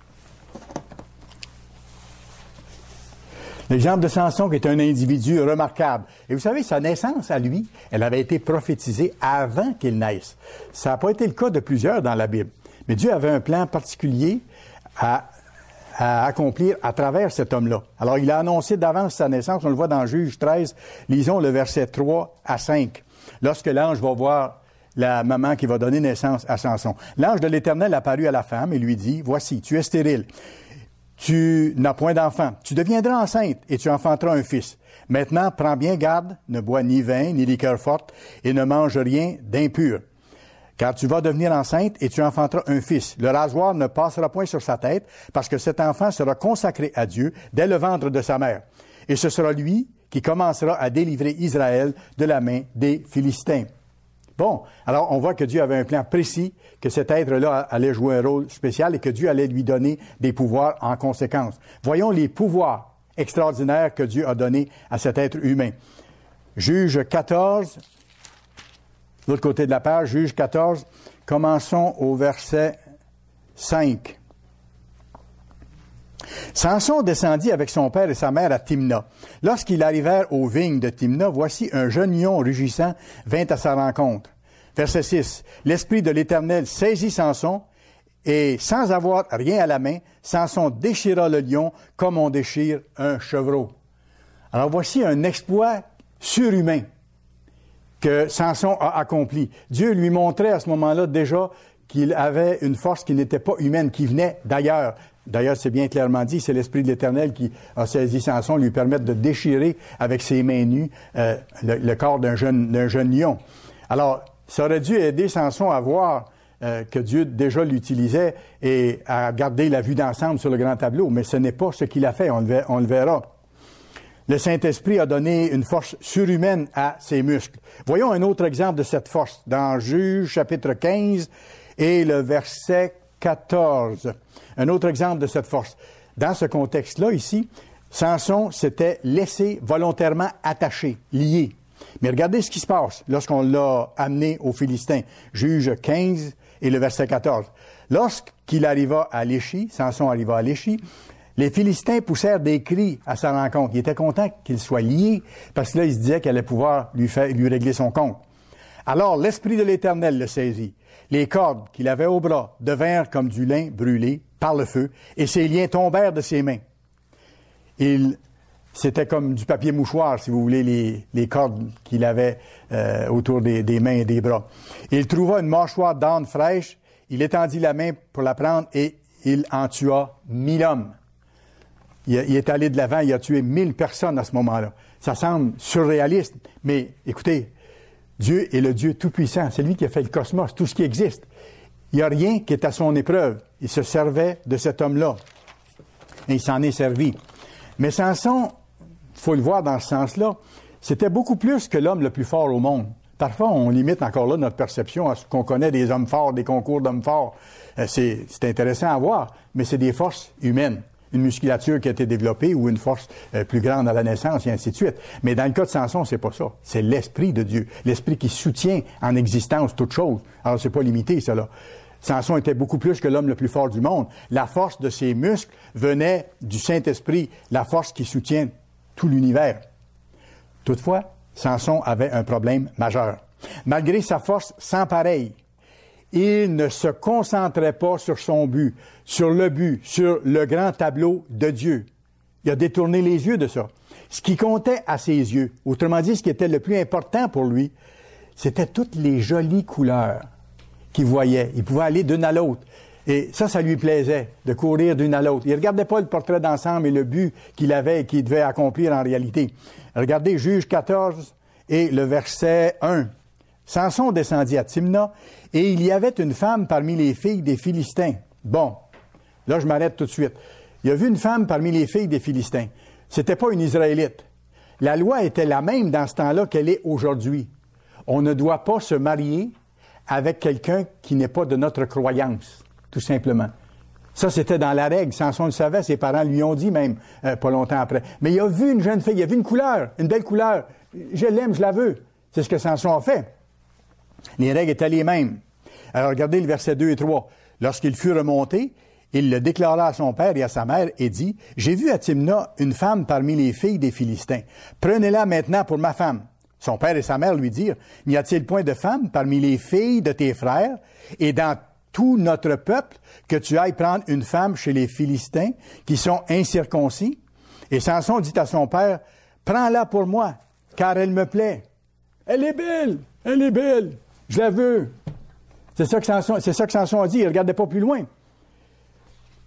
L'exemple de Samson qui est un individu remarquable. Et vous savez, sa naissance à lui, elle avait été prophétisée avant qu'il naisse. Ça n'a pas été le cas de plusieurs dans la Bible. Mais Dieu avait un plan particulier à, à accomplir à travers cet homme-là. Alors, il a annoncé d'avance sa naissance. On le voit dans Juge treize. Lisons le verset trois à cinq. Lorsque l'ange va voir la maman qui va donner naissance à Samson. L'ange de l'Éternel apparut à la femme et lui dit, « Voici, tu es stérile. tu n'as point d'enfant. Tu deviendras enceinte et tu enfanteras un fils. Maintenant, prends bien garde, ne bois ni vin, ni liqueur forte, et ne mange rien d'impur. Car tu vas devenir enceinte et tu enfanteras un fils. Le rasoir ne passera point sur sa tête, parce que cet enfant sera consacré à Dieu dès le ventre de sa mère. Et ce sera lui qui commencera à délivrer Israël de la main des Philistins. Bon, alors on voit que Dieu avait un plan précis, que cet être-là allait jouer un rôle spécial et que Dieu allait lui donner des pouvoirs en conséquence. Voyons les pouvoirs extraordinaires que Dieu a donnés à cet être humain. Juge quatorze, de l'autre côté de la page, Juge quatorze, commençons au verset cinq. Samson descendit avec son père et sa mère à Timna. Lorsqu'ils arrivèrent aux vignes de Timna, voici un jeune lion rugissant vint à sa rencontre. Verset six. L'Esprit de l'Éternel saisit Samson, et sans avoir rien à la main, Samson déchira le lion comme on déchire un chevreau. Alors voici un exploit surhumain que Samson a accompli. Dieu lui montrait à ce moment-là déjà qu'il avait une force qui n'était pas humaine, qui venait d'ailleurs. D'ailleurs, c'est bien clairement dit, c'est l'Esprit de l'Éternel qui a saisi Samson, lui permettre de déchirer avec ses mains nues euh, le, le corps d'un jeune, d'un jeune lion. Alors, ça aurait dû aider Samson à voir euh, que Dieu déjà l'utilisait et à garder la vue d'ensemble sur le grand tableau, mais ce n'est pas ce qu'il a fait, on le, on le verra. Le Saint-Esprit a donné une force surhumaine à ses muscles. Voyons un autre exemple de cette force dans Juge chapitre quinze et le verset quatorze. Un autre exemple de cette force. Dans ce contexte-là, ici, Samson s'était laissé volontairement attaché, lié. Mais regardez ce qui se passe lorsqu'on l'a amené aux Philistins. Juge quinze et le verset quatorze. Lorsqu'il arriva à Léchi, Samson arriva à Léchi, les Philistins poussèrent des cris à sa rencontre. Il était content qu'il soit lié, parce que là, il se disait qu'elle allait pouvoir lui, faire, lui régler son compte. Alors, l'Esprit de l'Éternel le saisit. Les cordes qu'il avait au bras devinrent comme du lin brûlé par le feu, et ses liens tombèrent de ses mains. Il, c'était comme du papier mouchoir, si vous voulez, les, les cordes qu'il avait euh, autour des, des mains et des bras. Il trouva une mâchoire d'âne fraîche, il étendit la main pour la prendre, et il en tua mille hommes. Il, il est allé de l'avant, il a tué mille personnes à ce moment-là. Ça semble surréaliste, mais écoutez, Dieu est le Dieu tout-puissant. C'est lui qui a fait le cosmos, tout ce qui existe. Il n'y a rien qui est à son épreuve. Il se servait de cet homme-là. Et il s'en est servi. Mais Samson, il faut le voir dans ce sens-là, c'était beaucoup plus que l'homme le plus fort au monde. Parfois, on limite encore là notre perception à ce qu'on connaît des hommes forts, des concours d'hommes forts. C'est, c'est intéressant à voir, mais c'est des forces humaines. Une musculature qui a été développée ou une force euh, plus grande à la naissance et ainsi de suite. Mais dans le cas de Samson, c'est pas ça. C'est l'Esprit de Dieu. L'Esprit qui soutient en existence toute chose. Alors, c'est pas limité, ça, là. Samson était beaucoup plus que l'homme le plus fort du monde. La force de ses muscles venait du Saint-Esprit, la force qui soutient tout l'univers. Toutefois, Samson avait un problème majeur. Malgré sa force sans pareille, il ne se concentrait pas sur son but, sur le but, sur le grand tableau de Dieu. Il a détourné les yeux de ça. Ce qui comptait à ses yeux, autrement dit, ce qui était le plus important pour lui, c'était toutes les jolies couleurs qu'il voyait. Il pouvait aller d'une à l'autre. Et ça, ça lui plaisait, de courir d'une à l'autre. Il ne regardait pas le portrait d'ensemble et le but qu'il avait et qu'il devait accomplir en réalité. Regardez Juge quatorze et le verset un. Samson descendit à Timna, et il y avait une femme parmi les filles des Philistins. Bon, là je m'arrête tout de suite. Il a vu une femme parmi les filles des Philistins. C'était pas une Israélite. La loi était la même dans ce temps-là qu'elle est aujourd'hui. On ne doit pas se marier avec quelqu'un qui n'est pas de notre croyance, tout simplement. Ça, c'était dans la règle. Samson le savait, ses parents lui ont dit même, euh, pas longtemps après. Mais il a vu une jeune fille, il a vu une couleur, une belle couleur. Je l'aime, je la veux. C'est ce que Samson a fait. Les règles étaient les mêmes. Alors, regardez le verset deux et trois. Lorsqu'il fut remonté, il le déclara à son père et à sa mère et dit, « J'ai vu à Timna une femme parmi les filles des Philistins. Prenez-la maintenant pour ma femme. » Son père et sa mère lui dirent, « N'y a-t-il point de femme parmi les filles de tes frères et dans tout notre peuple que tu ailles prendre une femme chez les Philistins qui sont incirconcis? » Et Samson dit à son père, « Prends-la pour moi, car elle me plaît. »« Elle est belle, elle est belle. Je la veux. » C'est ça que Samson, c'est ça que Samson a dit. Il ne regardait pas plus loin.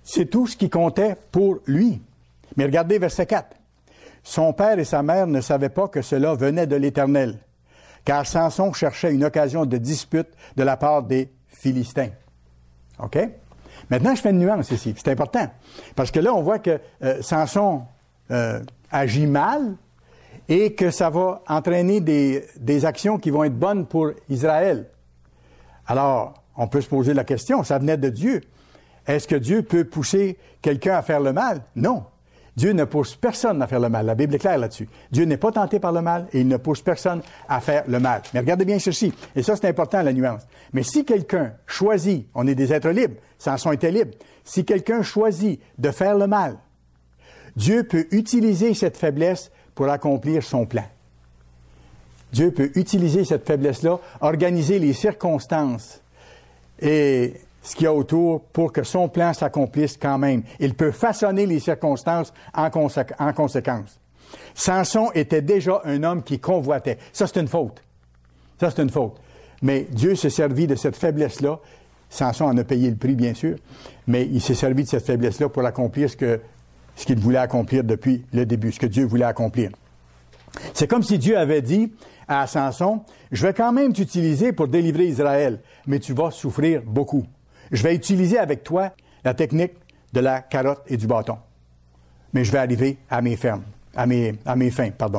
C'est tout ce qui comptait pour lui. Mais regardez verset quatre. Son père et sa mère ne savaient pas que cela venait de l'Éternel, car Samson cherchait une occasion de dispute de la part des Philistins. OK? Maintenant, je fais une nuance ici. C'est important. Parce que là, on voit que euh, Samson euh, agit mal et que ça va entraîner des, des actions qui vont être bonnes pour Israël. Alors, on peut se poser la question, ça venait de Dieu. Est-ce que Dieu peut pousser quelqu'un à faire le mal? Non. Dieu ne pousse personne à faire le mal. La Bible est claire là-dessus. Dieu n'est pas tenté par le mal et il ne pousse personne à faire le mal. Mais regardez bien ceci, et ça c'est important la nuance. Mais si quelqu'un choisit, on est des êtres libres, Samson était libre, si quelqu'un choisit de faire le mal, Dieu peut utiliser cette faiblesse pour accomplir son plan. Dieu peut utiliser cette faiblesse-là, organiser les circonstances et ce qu'il y a autour pour que son plan s'accomplisse quand même. Il peut façonner les circonstances en, consé- en conséquence. Samson était déjà un homme qui convoitait. Ça, c'est une faute. Ça, c'est une faute. Mais Dieu s'est servi de cette faiblesse-là. Samson en a payé le prix, bien sûr, mais il s'est servi de cette faiblesse-là pour accomplir ce que, ce qu'il voulait accomplir depuis le début, ce que Dieu voulait accomplir. C'est comme si Dieu avait dit à Samson, « Je vais quand même t'utiliser pour délivrer Israël, mais tu vas souffrir beaucoup. Je vais utiliser avec toi la technique de la carotte et du bâton. Mais je vais arriver à mes fermes, à mes, à mes fins, pardon. »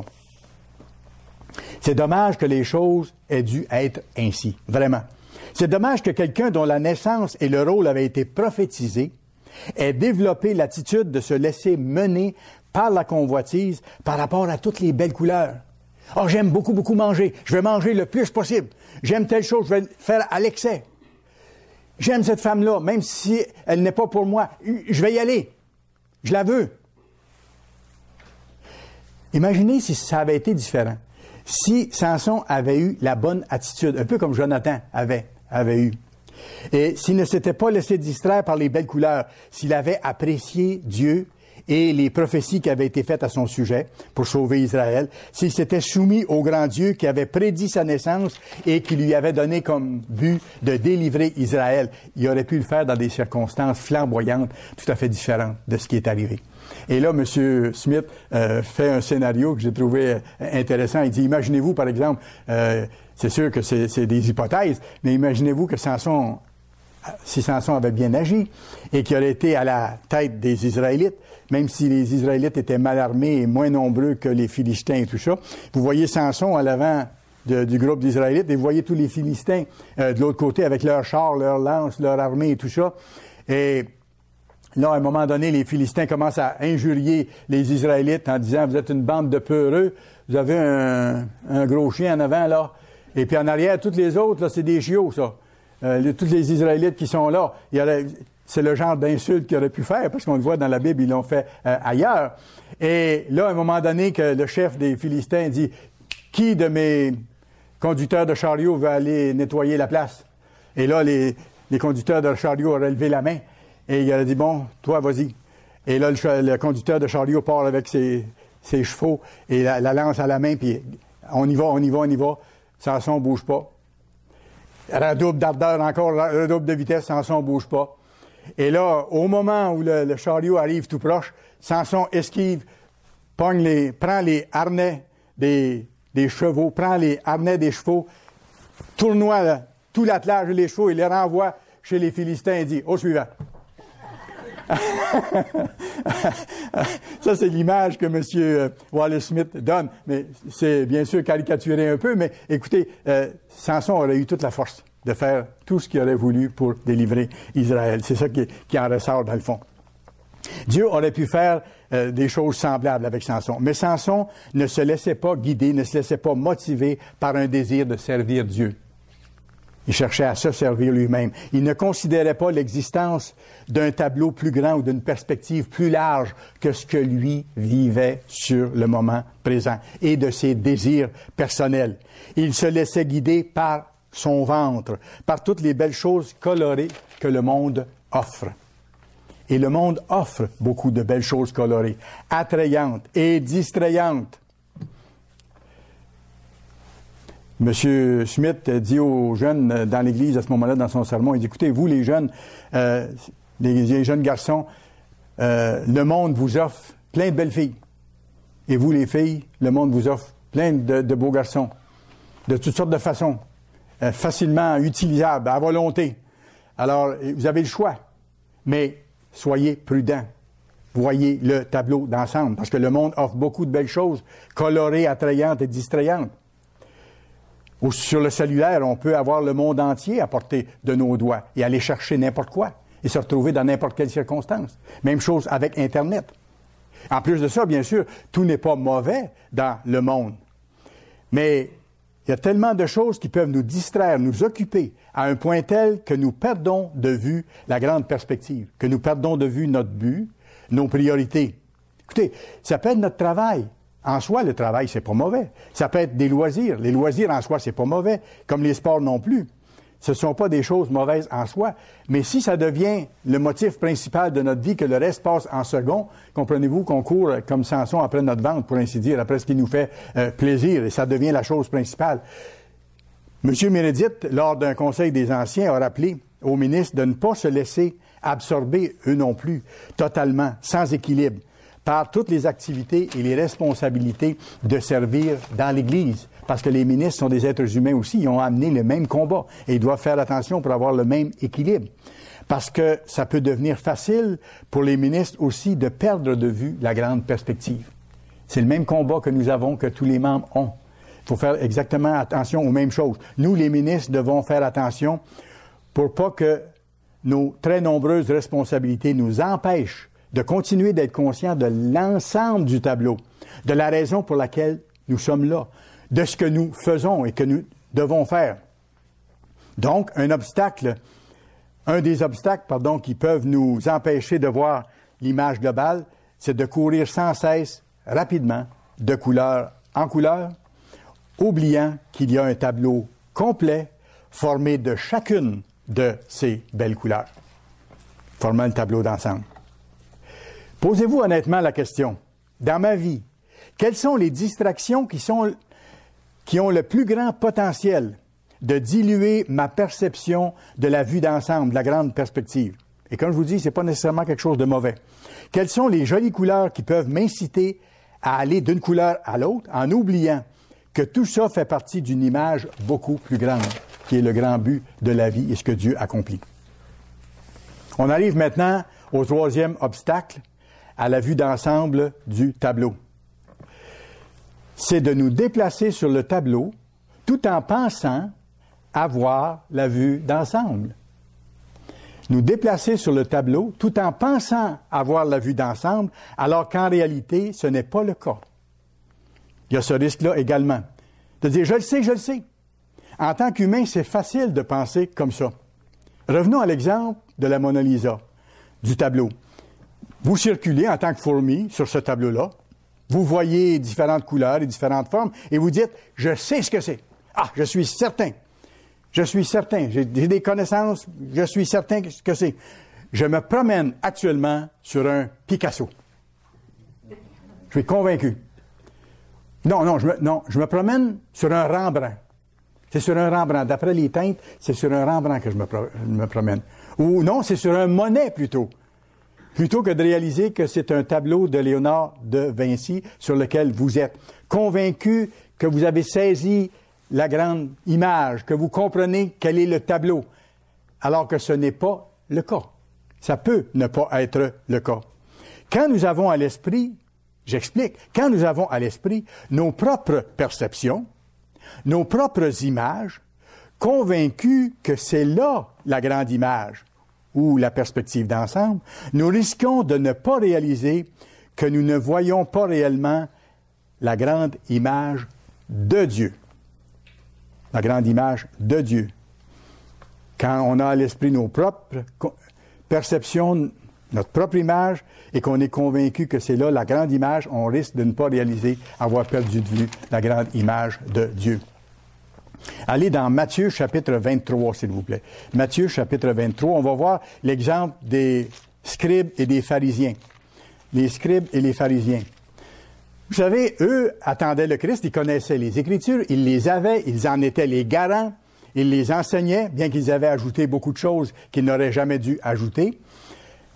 C'est dommage que les choses aient dû être ainsi, vraiment. C'est dommage que quelqu'un dont la naissance et le rôle avaient été prophétisés ait développé l'attitude de se laisser mener par la convoitise par rapport à toutes les belles couleurs. « Oh, j'aime beaucoup, beaucoup manger. Je vais manger le plus possible. J'aime telle chose, je vais le faire à l'excès. J'aime cette femme-là, même si elle n'est pas pour moi. Je vais y aller. Je la veux. » Imaginez si ça avait été différent. Si Samson avait eu la bonne attitude, un peu comme Jonathan avait, avait eu. Et s'il ne s'était pas laissé distraire par les belles couleurs, s'il avait apprécié Dieu et les prophéties qui avaient été faites à son sujet pour sauver Israël, s'il s'était soumis au grand Dieu qui avait prédit sa naissance et qui lui avait donné comme but de délivrer Israël, il aurait pu le faire dans des circonstances flamboyantes, tout à fait différentes de ce qui est arrivé. Et là, M. Smith euh, fait un scénario que j'ai trouvé intéressant. Il dit, imaginez-vous, par exemple, euh, c'est sûr que c'est, c'est des hypothèses, mais imaginez-vous que Samson, si Samson avait bien agi et qu'il aurait été à la tête des Israélites, même si les Israélites étaient mal armés et moins nombreux que les Philistins et tout ça, vous voyez Samson à l'avant de, du groupe d'Israélites et vous voyez tous les Philistins euh, de l'autre côté avec leurs chars, leurs lances, leur armée et tout ça. Et là, à un moment donné, les Philistins commencent à injurier les Israélites en disant « Vous êtes une bande de peureux, vous avez un, un gros chien en avant, là. » Et puis en arrière, toutes les autres, là, c'est des chiots, ça. Euh, les, tous les Israélites qui sont là, il y aurait, c'est le genre d'insulte qu'ils auraient pu faire, parce qu'on le voit dans la Bible, ils l'ont fait euh, ailleurs. Et là, à un moment donné, que le chef des Philistins dit « Qui de mes conducteurs de chariots veut aller nettoyer la place? » Et là, les, les conducteurs de chariots auraient levé la main. Et il a dit, bon, toi, vas-y. Et là, le, le conducteur de chariot part avec ses, ses chevaux et la, la lance à la main, puis on y va, on y va, on y va. Samson ne bouge pas. Redouble d'ardeur encore, redouble de vitesse, Samson ne bouge pas. Et là, au moment où le, le chariot arrive tout proche, Samson esquive, pogne les, prend les harnais des, des chevaux, prend les harnais des chevaux, tournoie là, tout l'attelage des chevaux et les renvoie chez les Philistins et dit, au suivant. Ça, c'est l'image que M. Wallace Smith donne, mais c'est bien sûr caricaturé un peu, mais écoutez, euh, Samson aurait eu toute la force de faire tout ce qu'il aurait voulu pour délivrer Israël. C'est ça qui, qui en ressort dans le fond. Dieu aurait pu faire euh, des choses semblables avec Samson, mais Samson ne se laissait pas guider, ne se laissait pas motiver par un désir de servir Dieu. Il cherchait à se servir lui-même. Il ne considérait pas l'existence d'un tableau plus grand ou d'une perspective plus large que ce que lui vivait sur le moment présent et de ses désirs personnels. Il se laissait guider par son ventre, par toutes les belles choses colorées que le monde offre. Et le monde offre beaucoup de belles choses colorées, attrayantes et distrayantes. M. Smith dit aux jeunes dans l'Église à ce moment-là, dans son sermon, il dit, écoutez, vous les jeunes, euh, les, les jeunes garçons, euh, le monde vous offre plein de belles filles. Et vous, les filles, le monde vous offre plein de, de beaux garçons, de toutes sortes de façons, euh, facilement utilisables, à volonté. Alors, vous avez le choix, mais soyez prudents. Voyez le tableau d'ensemble, parce que le monde offre beaucoup de belles choses, colorées, attrayantes et distrayantes. Ou sur le cellulaire, on peut avoir le monde entier à portée de nos doigts et aller chercher n'importe quoi et se retrouver dans n'importe quelle circonstance. Même chose avec Internet. En plus de ça, bien sûr, tout n'est pas mauvais dans le monde. Mais il y a tellement de choses qui peuvent nous distraire, nous occuper, à un point tel que nous perdons de vue la grande perspective, que nous perdons de vue notre but, nos priorités. Écoutez, ça peut être notre travail. En soi, le travail, c'est pas mauvais. Ça peut être des loisirs. Les loisirs, en soi, c'est pas mauvais, comme les sports non plus. Ce ne sont pas des choses mauvaises en soi. Mais si ça devient le motif principal de notre vie, que le reste passe en second, comprenez-vous qu'on court comme Samson après notre ventre, pour ainsi dire, après ce qui nous fait euh, plaisir, et ça devient la chose principale. M. Meredith, lors d'un conseil des anciens, a rappelé aux ministres de ne pas se laisser absorber, eux non plus, totalement, sans équilibre, par toutes les activités et les responsabilités de servir dans l'Église. Parce que les ministres sont des êtres humains aussi, ils ont amené le même combat et ils doivent faire attention pour avoir le même équilibre. Parce que ça peut devenir facile pour les ministres aussi de perdre de vue la grande perspective. C'est le même combat que nous avons, que tous les membres ont. Il faut faire exactement attention aux mêmes choses. Nous, les ministres, devons faire attention pour pas que nos très nombreuses responsabilités nous empêchent de continuer d'être conscients de l'ensemble du tableau, de la raison pour laquelle nous sommes là, de ce que nous faisons et que nous devons faire. Donc, un obstacle, un des obstacles, pardon, qui peuvent nous empêcher de voir l'image globale, c'est de courir sans cesse, rapidement, de couleur en couleur, oubliant qu'il y a un tableau complet formé de chacune de ces belles couleurs, formant le tableau d'ensemble. Posez-vous honnêtement la question, dans ma vie, quelles sont les distractions qui sont, qui ont le plus grand potentiel de diluer ma perception de la vue d'ensemble, de la grande perspective? Et comme je vous dis, c'est pas nécessairement quelque chose de mauvais. Quelles sont les jolies couleurs qui peuvent m'inciter à aller d'une couleur à l'autre en oubliant que tout ça fait partie d'une image beaucoup plus grande, qui est le grand but de la vie et ce que Dieu accomplit. On arrive maintenant au troisième obstacle, à la vue d'ensemble du tableau. C'est de nous déplacer sur le tableau tout en pensant avoir la vue d'ensemble. Nous déplacer sur le tableau tout en pensant avoir la vue d'ensemble, alors qu'en réalité, ce n'est pas le cas. Il y a ce risque-là également. De dire, je le sais, je le sais. En tant qu'humain, c'est facile de penser comme ça. Revenons à l'exemple de la Mona Lisa, du tableau. Vous circulez en tant que fourmi sur ce tableau-là. Vous voyez différentes couleurs et différentes formes et vous dites, je sais ce que c'est. Ah, je suis certain. Je suis certain. J'ai des connaissances. Je suis certain que c'est. Je me promène actuellement sur un Picasso. Je suis convaincu. Non, non, je me, non, je me promène sur un Rembrandt. C'est sur un Rembrandt. D'après les teintes, c'est sur un Rembrandt que je me, pro, me promène. Ou non, c'est sur un Monet plutôt. Plutôt que de réaliser que c'est un tableau de Léonard de Vinci sur lequel vous êtes convaincu que vous avez saisi la grande image, que vous comprenez quel est le tableau, alors que ce n'est pas le cas. Ça peut ne pas être le cas. Quand nous avons à l'esprit, j'explique, quand nous avons à l'esprit nos propres perceptions, nos propres images, convaincus que c'est là la grande image, ou la perspective d'ensemble, nous risquons de ne pas réaliser que nous ne voyons pas réellement la grande image de Dieu. La grande image de Dieu. Quand on a à l'esprit nos propres perceptions, notre propre image, et qu'on est convaincu que c'est là la grande image, on risque de ne pas réaliser avoir perdu de vue la grande image de Dieu. Allez dans Matthieu chapitre vingt-trois, s'il vous plaît. Matthieu chapitre vingt-trois, on va voir l'exemple des scribes et des pharisiens. Les scribes et les pharisiens. Vous savez, eux attendaient le Christ, ils connaissaient les Écritures, ils les avaient, ils en étaient les garants, ils les enseignaient, bien qu'ils avaient ajouté beaucoup de choses qu'ils n'auraient jamais dû ajouter.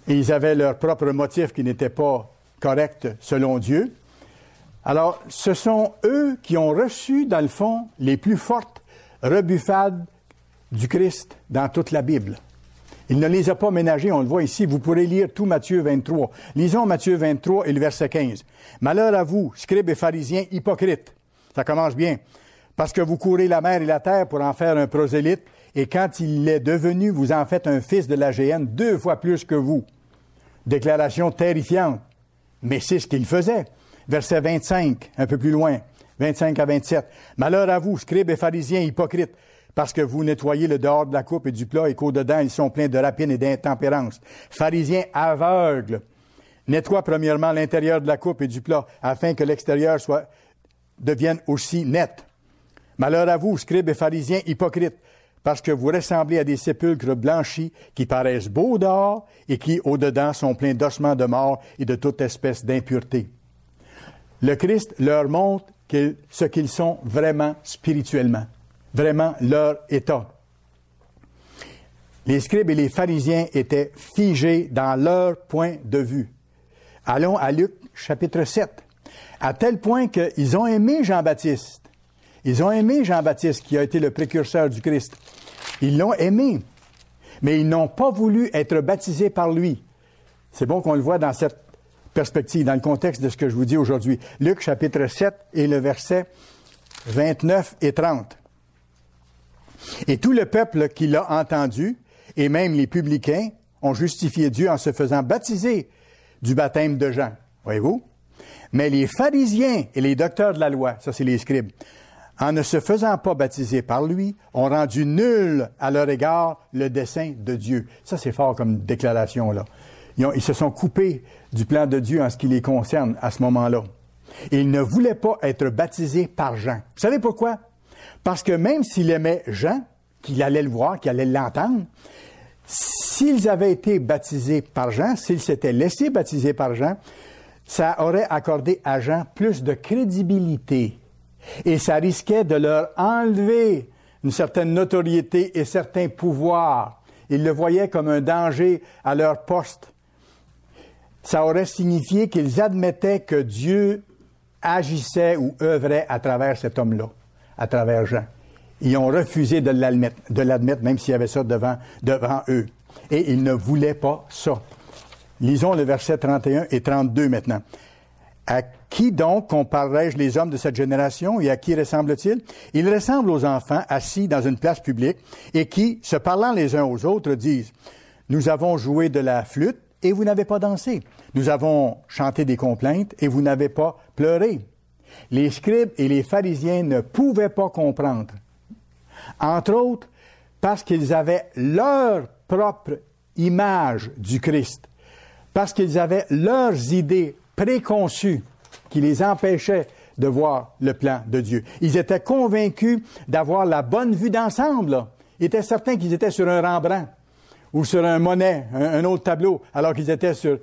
Et ils avaient leur propre motif qui n'était pas correct selon Dieu. Alors, ce sont eux qui ont reçu, dans le fond, les plus fortes rebuffades du Christ dans toute la Bible. Il ne les a pas ménagés, on le voit ici. Vous pourrez lire tout Matthieu vingt-trois. Lisons Matthieu vingt-trois et le verset quinze. « Malheur à vous, scribes et pharisiens hypocrites. » Ça commence bien. « Parce que vous courez la mer et la terre pour en faire un prosélyte, et quand il est devenu, vous en faites un fils de la géhenne deux fois plus que vous. » Déclaration terrifiante. Mais c'est ce qu'il faisait. Verset vingt-cinq, un peu plus loin, vingt-cinq à vingt-sept. « Malheur à vous, scribes et pharisiens hypocrites. Parce que vous nettoyez le dehors de la coupe et du plat et qu'au-dedans, ils sont pleins de rapine et d'intempérance. Pharisiens aveugles, nettoie premièrement l'intérieur de la coupe et du plat, afin que l'extérieur soit, devienne aussi net. Malheur à vous, scribes et pharisiens hypocrites, parce que vous ressemblez à des sépulcres blanchis qui paraissent beaux dehors et qui, au-dedans, sont pleins d'ossements de mort et de toute espèce d'impureté. Le Christ leur montre qu'ils, ce qu'ils sont vraiment spirituellement. Vraiment leur état. Les scribes et les pharisiens étaient figés dans leur point de vue. Allons à Luc chapitre sept. À tel point qu'ils ont aimé Jean-Baptiste. Ils ont aimé Jean-Baptiste qui a été le précurseur du Christ. Ils l'ont aimé, mais ils n'ont pas voulu être baptisés par lui. C'est bon qu'on le voit dans cette perspective, dans le contexte de ce que je vous dis aujourd'hui. Luc chapitre sept et le verset vingt-neuf et trente. Et tout le peuple qui l'a entendu, et même les publicains, ont justifié Dieu en se faisant baptiser du baptême de Jean. Voyez-vous? Mais les pharisiens et les docteurs de la loi, ça c'est les scribes, en ne se faisant pas baptiser par lui, ont rendu nul à leur égard le dessein de Dieu. Ça c'est fort comme déclaration, là. Ils, ont, ils se sont coupés du plan de Dieu en ce qui les concerne à ce moment-là. Et ils ne voulaient pas être baptisés par Jean. Vous savez pourquoi? Parce que même s'il aimait Jean, qu'il allait le voir, qu'il allait l'entendre, s'ils avaient été baptisés par Jean, s'ils s'étaient laissés baptiser par Jean, ça aurait accordé à Jean plus de crédibilité. Et ça risquait de leur enlever une certaine notoriété et certains pouvoirs. Ils le voyaient comme un danger à leur poste. Ça aurait signifié qu'ils admettaient que Dieu agissait ou œuvrait à travers cet homme-là, à travers Jean. Ils ont refusé de l'admettre, de l'admettre même s'il y avait ça devant, devant eux. Et ils ne voulaient pas ça. Lisons le verset trente et un et trente-deux maintenant. À qui donc comparerai-je les hommes de cette génération et à qui ressemble-t-il? Ils ressemblent aux enfants assis dans une place publique et qui, se parlant les uns aux autres, disent « Nous avons joué de la flûte et vous n'avez pas dansé. Nous avons chanté des complaintes et vous n'avez pas pleuré. » Les scribes et les pharisiens ne pouvaient pas comprendre. Entre autres, parce qu'ils avaient leur propre image du Christ, parce qu'ils avaient leurs idées préconçues qui les empêchaient de voir le plan de Dieu. Ils étaient convaincus d'avoir la bonne vue d'ensemble, là. Ils étaient certains qu'ils étaient sur un Rembrandt ou sur un Monet, un, un autre tableau, alors qu'ils étaient sur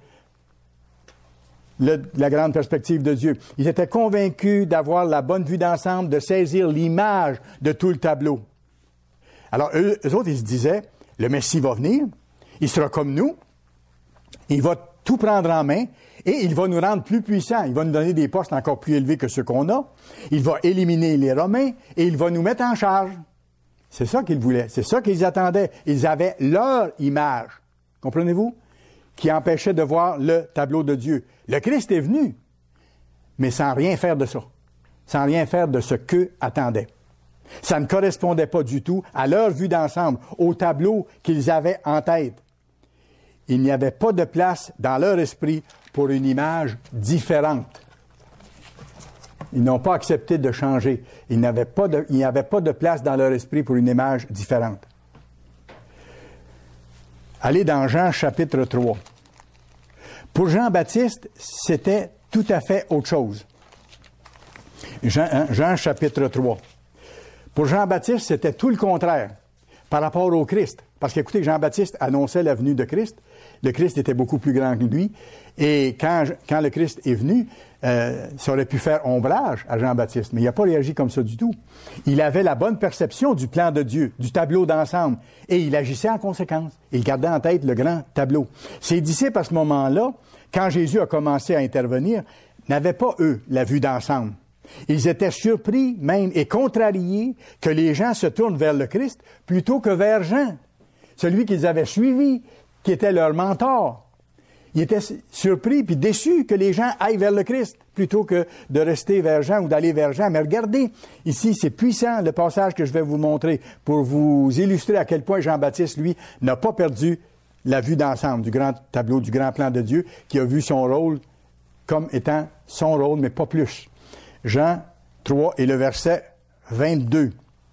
le, la grande perspective de Dieu. Ils étaient convaincus d'avoir la bonne vue d'ensemble, de saisir l'image de tout le tableau. Alors, eux, eux autres, ils se disaient, le Messie va venir, il sera comme nous, il va tout prendre en main, et il va nous rendre plus puissants. Il va nous donner des postes encore plus élevés que ceux qu'on a. Il va éliminer les Romains, et il va nous mettre en charge. C'est ça qu'ils voulaient, c'est ça qu'ils attendaient. Ils avaient leur image, comprenez-vous, qui empêchait de voir le tableau de Dieu. Le Christ est venu, mais sans rien faire de ça, sans rien faire de ce qu'eux attendaient. Ça ne correspondait pas du tout à leur vue d'ensemble, au tableau qu'ils avaient en tête. Il n'y avait pas de place dans leur esprit pour une image différente. Ils n'ont pas accepté de changer. Il n'y avait pas de, il n'y avait pas de place dans leur esprit pour une image différente. Allez dans Jean chapitre trois. Pour Jean-Baptiste, c'était tout à fait autre chose. Jean, hein, Jean chapitre trois. Pour Jean-Baptiste, c'était tout le contraire par rapport au Christ. Parce qu'écoutez, Jean-Baptiste annonçait la venue de Christ. Le Christ était beaucoup plus grand que lui. Et quand, quand le Christ est venu, euh, ça aurait pu faire ombrage à Jean-Baptiste. Mais il n'a pas réagi comme ça du tout. Il avait la bonne perception du plan de Dieu, du tableau d'ensemble. Et il agissait en conséquence. Il gardait en tête le grand tableau. Ses disciples, à ce moment-là, quand Jésus a commencé à intervenir, n'avaient pas, eux, la vue d'ensemble. Ils étaient surpris, même, et contrariés que les gens se tournent vers le Christ plutôt que vers Jean, celui qu'ils avaient suivi, qui était leur mentor. Ils étaient surpris puis déçus que les gens aillent vers le Christ plutôt que de rester vers Jean ou d'aller vers Jean. Mais regardez, ici, c'est puissant, le passage que je vais vous montrer pour vous illustrer à quel point Jean-Baptiste, lui, n'a pas perdu la vue d'ensemble du grand tableau, du grand plan de Dieu, qui a vu son rôle comme étant son rôle, mais pas plus. Jean trois et le verset vingt-deux.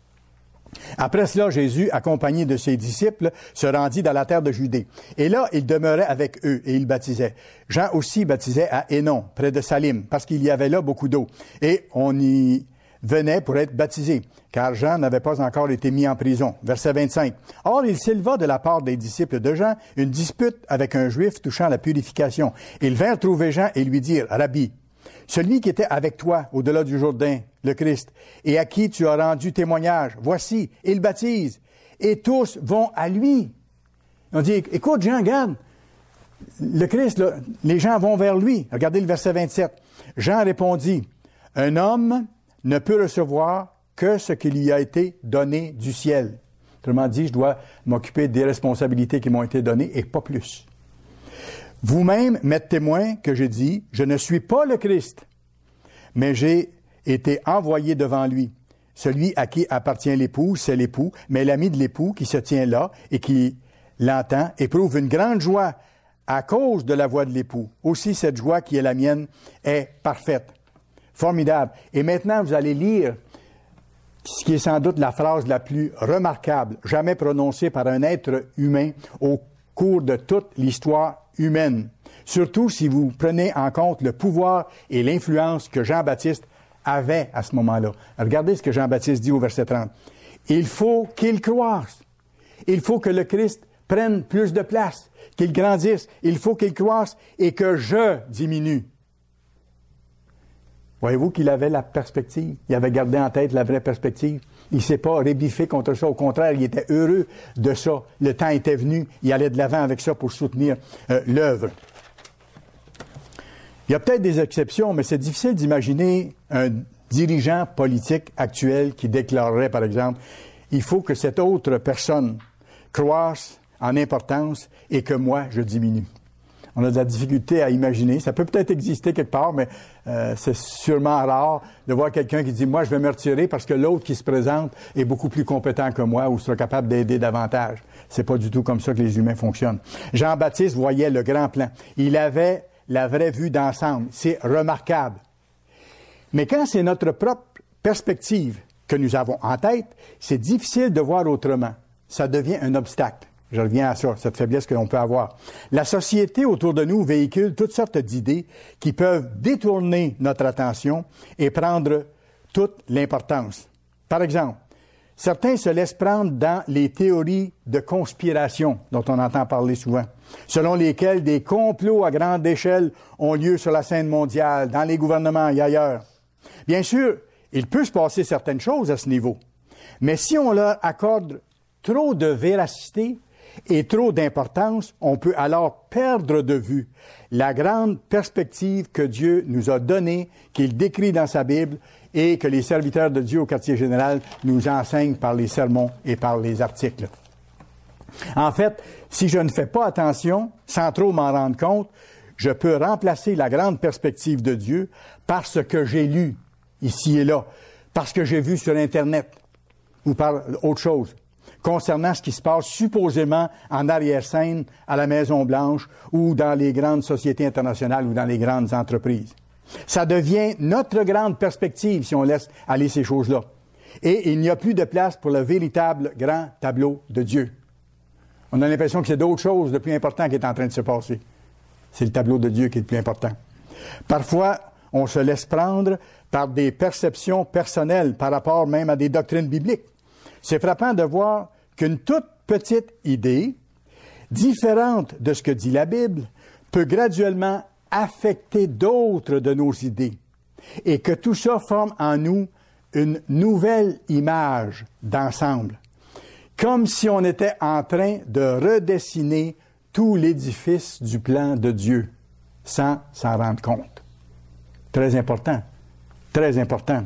Après cela, Jésus, accompagné de ses disciples, se rendit dans la terre de Judée. Et là, il demeurait avec eux et il baptisait. Jean aussi baptisait à Hénon, près de Salim, parce qu'il y avait là beaucoup d'eau. Et on y venait pour être baptisé, car Jean n'avait pas encore été mis en prison. Verset vingt-cinq. Or, il s'éleva de la part des disciples de Jean une dispute avec un Juif touchant la purification. Ils vinrent trouver Jean et lui dirent, « Rabbi, celui qui était avec toi au-delà du Jourdain, le Christ, et à qui tu as rendu témoignage, voici, il baptise, et tous vont à lui. » On dit, écoute Jean, regarde, le Christ, là, les gens vont vers lui. Regardez le verset vingt-sept. Jean répondit, « Un homme ne peut recevoir que ce qui lui a été donné du ciel. » Autrement dit, je dois m'occuper des responsabilités qui m'ont été données et pas plus. Vous-même m'êtes témoin que j'ai dit, je ne suis pas le Christ, mais j'ai été envoyé devant lui. Celui à qui appartient l'époux, c'est l'époux, mais l'ami de l'époux qui se tient là et qui l'entend éprouve une grande joie à cause de la voix de l'époux. Aussi, cette joie qui est la mienne est parfaite. Formidable. Et maintenant, vous allez lire ce qui est sans doute la phrase la plus remarquable jamais prononcée par un être humain au cours de toute l'histoire humaine. Surtout si vous prenez en compte le pouvoir et l'influence que Jean-Baptiste avait à ce moment-là. Regardez ce que Jean-Baptiste dit au verset trente. Il faut qu'il croisse. Il faut que le Christ prenne plus de place, qu'il grandisse. Il faut qu'il croisse et que je diminue. Voyez-vous qu'il avait la perspective. Il avait gardé en tête la vraie perspective. Il ne s'est pas rébiffé contre ça. Au contraire, il était heureux de ça. Le temps était venu. Il allait de l'avant avec ça pour soutenir euh, l'œuvre. Il y a peut-être des exceptions, mais c'est difficile d'imaginer un dirigeant politique actuel qui déclarerait, par exemple, « Il faut que cette autre personne croisse en importance et que moi, je diminue. » On a de la difficulté à imaginer. Ça peut peut-être exister quelque part, mais euh, c'est sûrement rare de voir quelqu'un qui dit « Moi, je vais me retirer parce que l'autre qui se présente est beaucoup plus compétent que moi ou sera capable d'aider davantage. » C'est pas du tout comme ça que les humains fonctionnent. Jean-Baptiste voyait le grand plan. Il avait la vraie vue d'ensemble. C'est remarquable. Mais quand c'est notre propre perspective que nous avons en tête, c'est difficile de voir autrement. Ça devient un obstacle. Je reviens à ça, cette faiblesse que l'on peut avoir. La société autour de nous véhicule toutes sortes d'idées qui peuvent détourner notre attention et prendre toute l'importance. Par exemple, certains se laissent prendre dans les théories de conspiration dont on entend parler souvent, selon lesquelles des complots à grande échelle ont lieu sur la scène mondiale, dans les gouvernements et ailleurs. Bien sûr, il peut se passer certaines choses à ce niveau, mais si on leur accorde trop de véracité et trop d'importance, on peut alors perdre de vue la grande perspective que Dieu nous a donnée, qu'il décrit dans sa Bible et que les serviteurs de Dieu au quartier général nous enseignent par les sermons et par les articles. En fait, si je ne fais pas attention, sans trop m'en rendre compte, je peux remplacer la grande perspective de Dieu par ce que j'ai lu ici et là, parce que j'ai vu sur Internet ou par autre chose, concernant ce qui se passe supposément en arrière-scène à la Maison-Blanche ou dans les grandes sociétés internationales ou dans les grandes entreprises. Ça devient notre grande perspective si on laisse aller ces choses-là. Et il n'y a plus de place pour le véritable grand tableau de Dieu. On a l'impression que c'est d'autres choses de plus important qui est en train de se passer. C'est le tableau de Dieu qui est le plus important. Parfois, on se laisse prendre par des perceptions personnelles par rapport même à des doctrines bibliques. C'est frappant de voir qu'une toute petite idée, différente de ce que dit la Bible, peut graduellement affecter d'autres de nos idées et que tout ça forme en nous une nouvelle image d'ensemble, comme si on était en train de redessiner tout l'édifice du plan de Dieu sans s'en rendre compte. Très important, très important.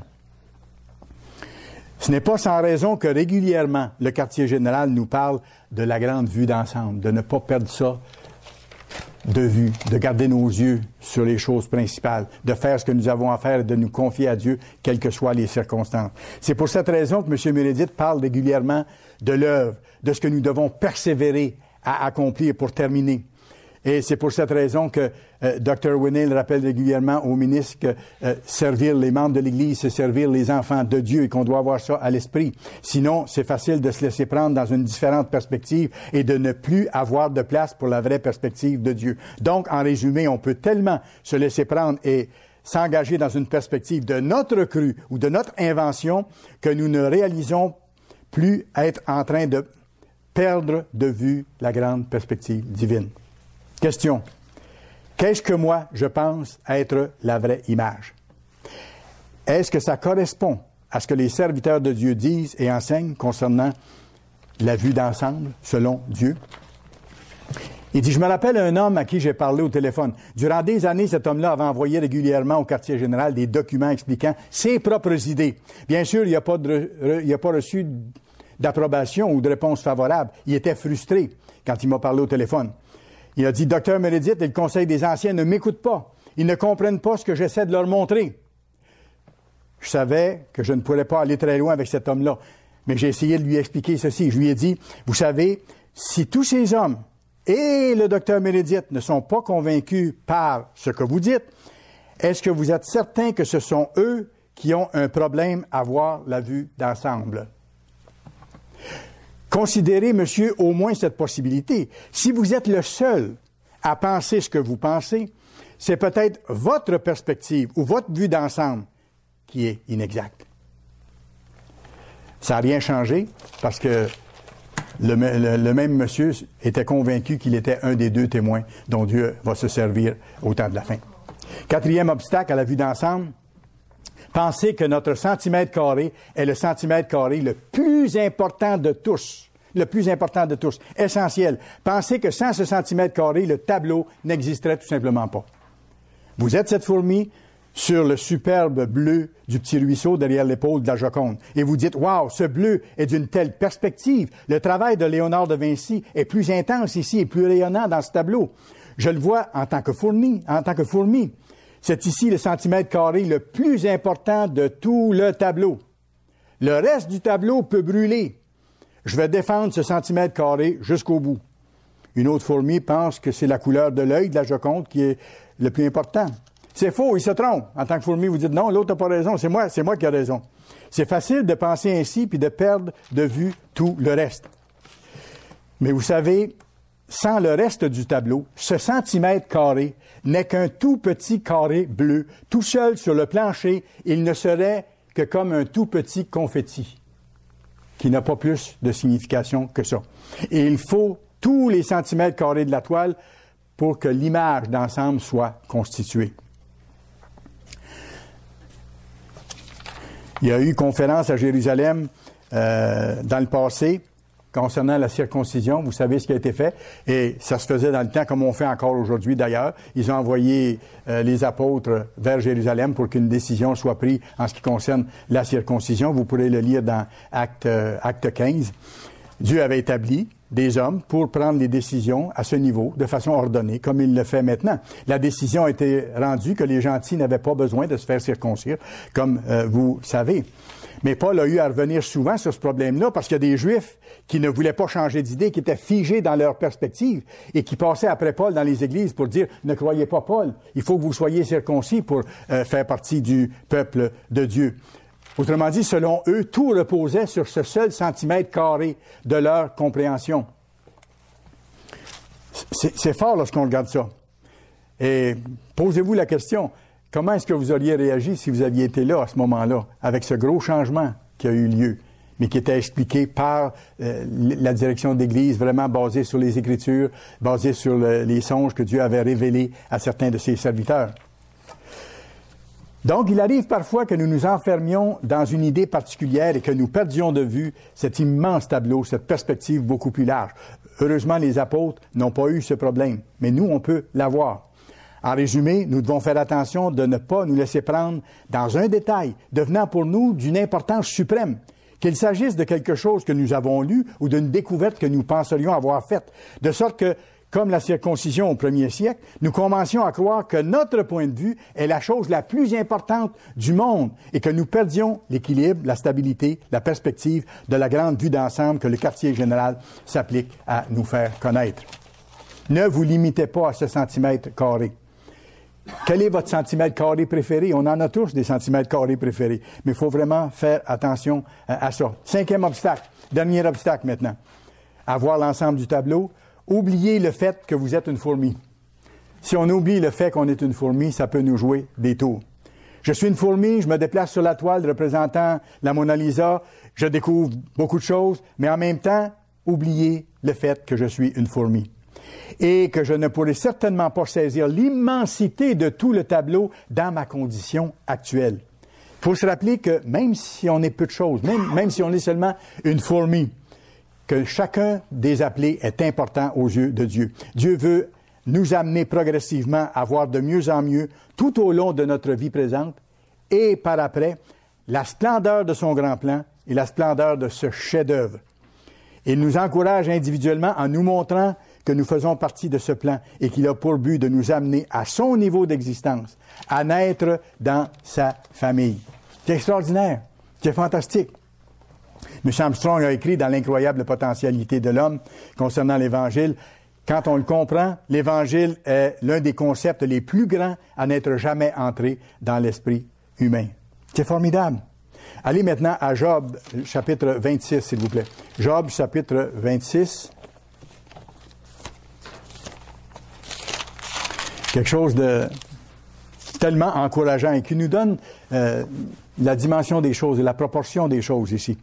Ce n'est pas sans raison que régulièrement le quartier général nous parle de la grande vue d'ensemble, de ne pas perdre ça de vue, de garder nos yeux sur les choses principales, de faire ce que nous avons à faire et de nous confier à Dieu, quelles que soient les circonstances. C'est pour cette raison que M. Meredith parle régulièrement de l'œuvre, de ce que nous devons persévérer à accomplir pour terminer. Et c'est pour cette raison que euh, docteur Winney le rappelle régulièrement au ministre que euh, servir les membres de l'Église, c'est servir les enfants de Dieu et qu'on doit avoir ça à l'esprit. Sinon, c'est facile de se laisser prendre dans une différente perspective et de ne plus avoir de place pour la vraie perspective de Dieu. Donc, en résumé, on peut tellement se laisser prendre et s'engager dans une perspective de notre cru ou de notre invention que nous ne réalisons plus être en train de perdre de vue la grande perspective divine. Question. Qu'est-ce que moi, je pense être la vraie image? Est-ce que ça correspond à ce que les serviteurs de Dieu disent et enseignent concernant la vue d'ensemble, selon Dieu? Il dit, je me rappelle un homme à qui j'ai parlé au téléphone. Durant des années, cet homme-là avait envoyé régulièrement au quartier général des documents expliquant ses propres idées. Bien sûr, il n'a pas, pas reçu d'approbation ou de réponse favorable. Il était frustré quand il m'a parlé au téléphone. Il a dit, docteur Meredith et le Conseil des Anciens ne m'écoutent pas. Ils ne comprennent pas ce que j'essaie de leur montrer. Je savais que je ne pourrais pas aller très loin avec cet homme-là, mais j'ai essayé de lui expliquer ceci. Je lui ai dit, vous savez, si tous ces hommes et le docteur Meredith ne sont pas convaincus par ce que vous dites, est-ce que vous êtes certain que ce sont eux qui ont un problème à voir la vue d'ensemble? Considérez, monsieur, au moins cette possibilité. Si vous êtes le seul à penser ce que vous pensez, c'est peut-être votre perspective ou votre vue d'ensemble qui est inexacte. Ça n'a rien changé parce que le, le, le même monsieur était convaincu qu'il était un des deux témoins dont Dieu va se servir au temps de la fin. Quatrième obstacle à la vue d'ensemble, pensez que notre centimètre carré est le centimètre carré le plus important de tous. Le plus important de tous. Essentiel. Pensez que sans ce centimètre carré, le tableau n'existerait tout simplement pas. Vous êtes cette fourmi sur le superbe bleu du petit ruisseau derrière l'épaule de la Joconde. Et vous dites, waouh, ce bleu est d'une telle perspective. Le travail de Léonard de Vinci est plus intense ici et plus rayonnant dans ce tableau. Je le vois en tant que fourmi, en tant que fourmi. C'est ici le centimètre carré le plus important de tout le tableau. Le reste du tableau peut brûler. Je vais défendre ce centimètre carré jusqu'au bout. Une autre fourmi pense que c'est la couleur de l'œil de la Joconde qui est le plus important. C'est faux, il se trompe. En tant que fourmi, vous dites non, l'autre n'a pas raison, c'est moi, c'est moi qui ai raison. C'est facile de penser ainsi puis de perdre de vue tout le reste. Mais vous savez, sans le reste du tableau, ce centimètre carré n'est qu'un tout petit carré bleu, tout seul sur le plancher, il ne serait que comme un tout petit confetti, qui n'a pas plus de signification que ça. Et il faut tous les centimètres carrés de la toile pour que l'image d'ensemble soit constituée. Il y a eu conférence à Jérusalem euh, dans le passé concernant la circoncision. Vous savez ce qui a été fait. Et ça se faisait dans le temps comme on fait encore aujourd'hui d'ailleurs. Ils ont envoyé euh, les apôtres vers Jérusalem pour qu'une décision soit prise en ce qui concerne la circoncision. Vous pourrez le lire dans Acte, euh, Acte quinze. Dieu avait établi des hommes pour prendre les décisions à ce niveau, de façon ordonnée, comme il le fait maintenant. La décision a été rendue que les gentils n'avaient pas besoin de se faire circoncire, comme euh, vous savez. Mais Paul a eu à revenir souvent sur ce problème-là parce qu'il y a des Juifs qui ne voulaient pas changer d'idée, qui étaient figés dans leur perspective et qui passaient après Paul dans les églises pour dire « Ne croyez pas Paul, il faut que vous soyez circoncis pour euh, faire partie du peuple de Dieu. » Autrement dit, selon eux, tout reposait sur ce seul centimètre carré de leur compréhension. C'est, c'est fort lorsqu'on regarde ça. Et posez-vous la question, comment est-ce que vous auriez réagi si vous aviez été là à ce moment-là, avec ce gros changement qui a eu lieu? mais qui était expliqué par euh, la direction de l'Église, vraiment basée sur les Écritures, basée sur le, les songes que Dieu avait révélés à certains de ses serviteurs. Donc, il arrive parfois que nous nous enfermions dans une idée particulière et que nous perdions de vue cet immense tableau, cette perspective beaucoup plus large. Heureusement, les apôtres n'ont pas eu ce problème, mais nous, on peut l'avoir. En résumé, nous devons faire attention de ne pas nous laisser prendre dans un détail, devenant pour nous d'une importance suprême, qu'il s'agisse de quelque chose que nous avons lu ou d'une découverte que nous penserions avoir faite, de sorte que, comme la circoncision au premier siècle, nous commencions à croire que notre point de vue est la chose la plus importante du monde et que nous perdions l'équilibre, la stabilité, la perspective de la grande vue d'ensemble que le quartier général s'applique à nous faire connaître. Ne vous limitez pas à ce centimètre carré. Quel est votre centimètre carré préféré? On en a tous des centimètres carrés préférés, mais il faut vraiment faire attention à ça. Cinquième obstacle, dernier obstacle maintenant. Avoir l'ensemble du tableau. Oubliez le fait que vous êtes une fourmi. Si on oublie le fait qu'on est une fourmi, ça peut nous jouer des tours. Je suis une fourmi, je me déplace sur la toile représentant la Mona Lisa, je découvre beaucoup de choses, mais en même temps, oubliez le fait que je suis une fourmi. Et que je ne pourrai certainement pas saisir l'immensité de tout le tableau dans ma condition actuelle. Il faut se rappeler que même si on est peu de choses, même, même si on est seulement une fourmi, que chacun des appelés est important aux yeux de Dieu. Dieu veut nous amener progressivement à voir de mieux en mieux, tout au long de notre vie présente, et par après, la splendeur de son grand plan et la splendeur de ce chef-d'œuvre. Il nous encourage individuellement en nous montrant que nous faisons partie de ce plan et qu'il a pour but de nous amener à son niveau d'existence, à naître dans sa famille. C'est extraordinaire, c'est fantastique. M. Armstrong a écrit dans l'incroyable potentialité de l'homme concernant l'Évangile. Quand on le comprend, l'Évangile est l'un des concepts les plus grands à n'être jamais entré dans l'esprit humain. C'est formidable. Allez maintenant à Job, chapitre vingt-six, s'il vous plaît. Job, chapitre vingt-six. Quelque chose de tellement encourageant et qui nous donne euh, la dimension des choses et la proportion des choses ici.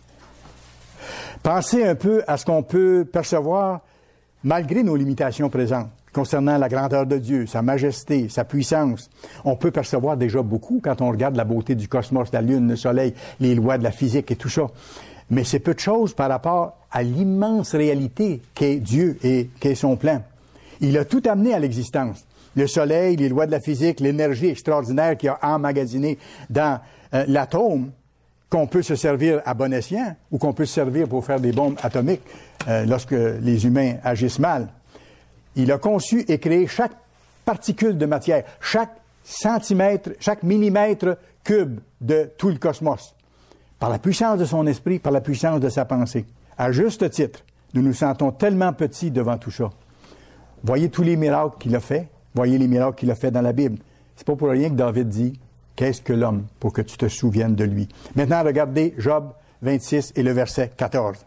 Pensez un peu à ce qu'on peut percevoir malgré nos limitations présentes concernant la grandeur de Dieu, sa majesté, sa puissance. On peut percevoir déjà beaucoup quand on regarde la beauté du cosmos, la Lune, le Soleil, les lois de la physique et tout ça. Mais c'est peu de choses par rapport à l'immense réalité qu'est Dieu et qu'est son plan. Il a tout amené à l'existence. Le Soleil, les lois de la physique, l'énergie extraordinaire qu'il a emmagasinée dans euh, l'atome, qu'on peut se servir à bon escient ou qu'on peut se servir pour faire des bombes atomiques euh, lorsque les humains agissent mal. Il a conçu et créé chaque particule de matière, chaque centimètre, chaque millimètre cube de tout le cosmos, par la puissance de son esprit, par la puissance de sa pensée. À juste titre, nous nous sentons tellement petits devant tout ça. Voyez tous les miracles qu'il a fait, voyez les miracles qu'il a fait dans la Bible. C'est pas pour rien que David dit « Qu'est-ce que l'homme pour que tu te souviennes de lui? » Maintenant, regardez Job vingt-six et le verset quatorze.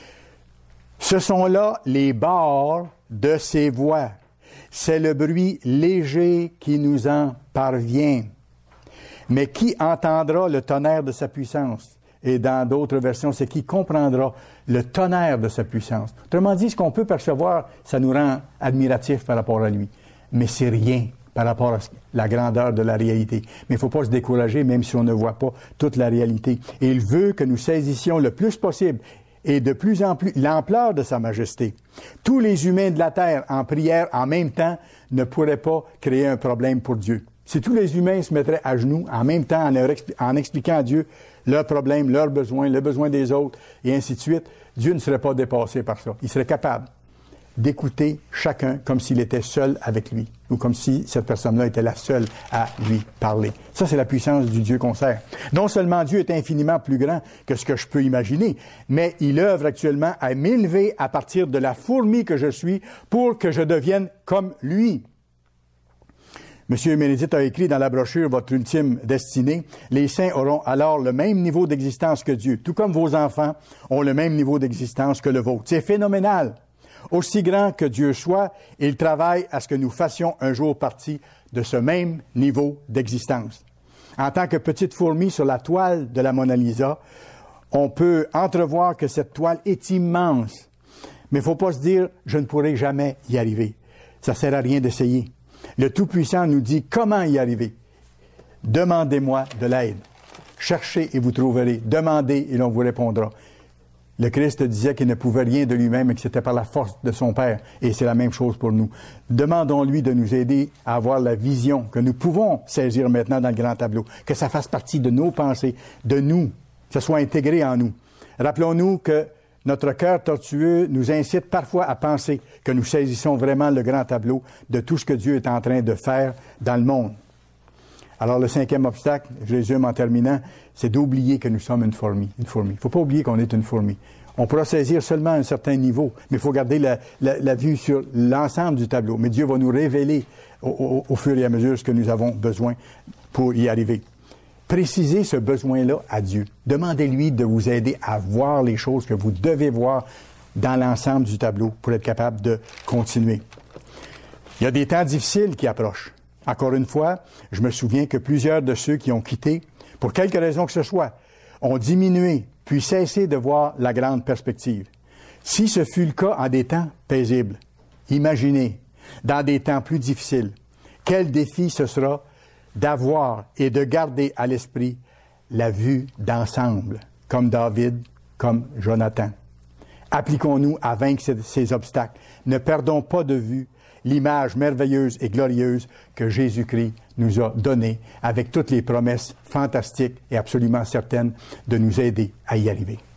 « Ce sont là les bords de ses voix. C'est le bruit léger qui nous en parvient. Mais qui entendra le tonnerre de sa puissance? » Et dans d'autres versions, c'est qui comprendra le tonnerre de sa puissance. Autrement dit, ce qu'on peut percevoir, ça nous rend admiratifs par rapport à lui. Mais c'est rien par rapport à la grandeur de la réalité. Mais il ne faut pas se décourager, même si on ne voit pas toute la réalité. Et il veut que nous saisissions le plus possible et de plus en plus l'ampleur de sa majesté. Tous les humains de la terre, en prière, en même temps, ne pourraient pas créer un problème pour Dieu. Si tous les humains se mettraient à genoux, en même temps, en, leur expli- en expliquant à Dieu leurs problèmes, leurs besoins, le besoin des autres, et ainsi de suite, Dieu ne serait pas dépassé par ça. Il serait capable d'écouter chacun comme s'il était seul avec lui, ou comme si cette personne-là était la seule à lui parler. Ça, c'est la puissance du Dieu qu'on sert. Non seulement Dieu est infiniment plus grand que ce que je peux imaginer, mais il œuvre actuellement à m'élever à partir de la fourmi que je suis pour que je devienne comme lui. Monsieur Ménédite a écrit dans la brochure « Votre ultime destinée », les saints auront alors le même niveau d'existence que Dieu, tout comme vos enfants ont le même niveau d'existence que le vôtre. C'est phénoménal. Aussi grand que Dieu soit, il travaille à ce que nous fassions un jour partie de ce même niveau d'existence. En tant que petite fourmi sur la toile de la Mona Lisa, On peut entrevoir que cette toile est immense, mais il ne faut pas se dire « je ne pourrai jamais y arriver ». Ça ne sert à rien d'essayer. Le Tout-Puissant nous dit comment y arriver. Demandez-moi de l'aide. Cherchez et vous trouverez. Demandez et l'on vous répondra. Le Christ disait qu'il ne pouvait rien de lui-même et que c'était par la force de son Père. Et c'est la même chose pour nous. Demandons-lui de nous aider à avoir la vision que nous pouvons saisir maintenant dans le grand tableau. Que ça fasse partie de nos pensées, de nous, que ça soit intégré en nous. Rappelons-nous que notre cœur tortueux nous incite parfois à penser que nous saisissons vraiment le grand tableau de tout ce que Dieu est en train de faire dans le monde. Alors, le cinquième obstacle, je résume en terminant, c'est d'oublier que nous sommes une fourmi. Une fourmi. Il ne faut pas oublier qu'on est une fourmi. On pourra saisir seulement à un certain niveau, mais il faut garder la, la, la vue sur l'ensemble du tableau. Mais Dieu va nous révéler au, au, au fur et à mesure ce que nous avons besoin pour y arriver. Précisez ce besoin-là à Dieu. Demandez-lui de vous aider à voir les choses que vous devez voir dans l'ensemble du tableau pour être capable de continuer. Il y a des temps difficiles qui approchent. Encore une fois, je me souviens que plusieurs de ceux qui ont quitté, pour quelque raison que ce soit, ont diminué puis cessé de voir la grande perspective. Si ce fut le cas en des temps paisibles, imaginez, dans des temps plus difficiles, quel défi ce sera d'avoir et de garder à l'esprit la vue d'ensemble, comme David, comme Jonathan. Appliquons-nous à vaincre ces, ces obstacles. Ne perdons pas de vue l'image merveilleuse et glorieuse que Jésus-Christ nous a donnée, avec toutes les promesses fantastiques et absolument certaines de nous aider à y arriver.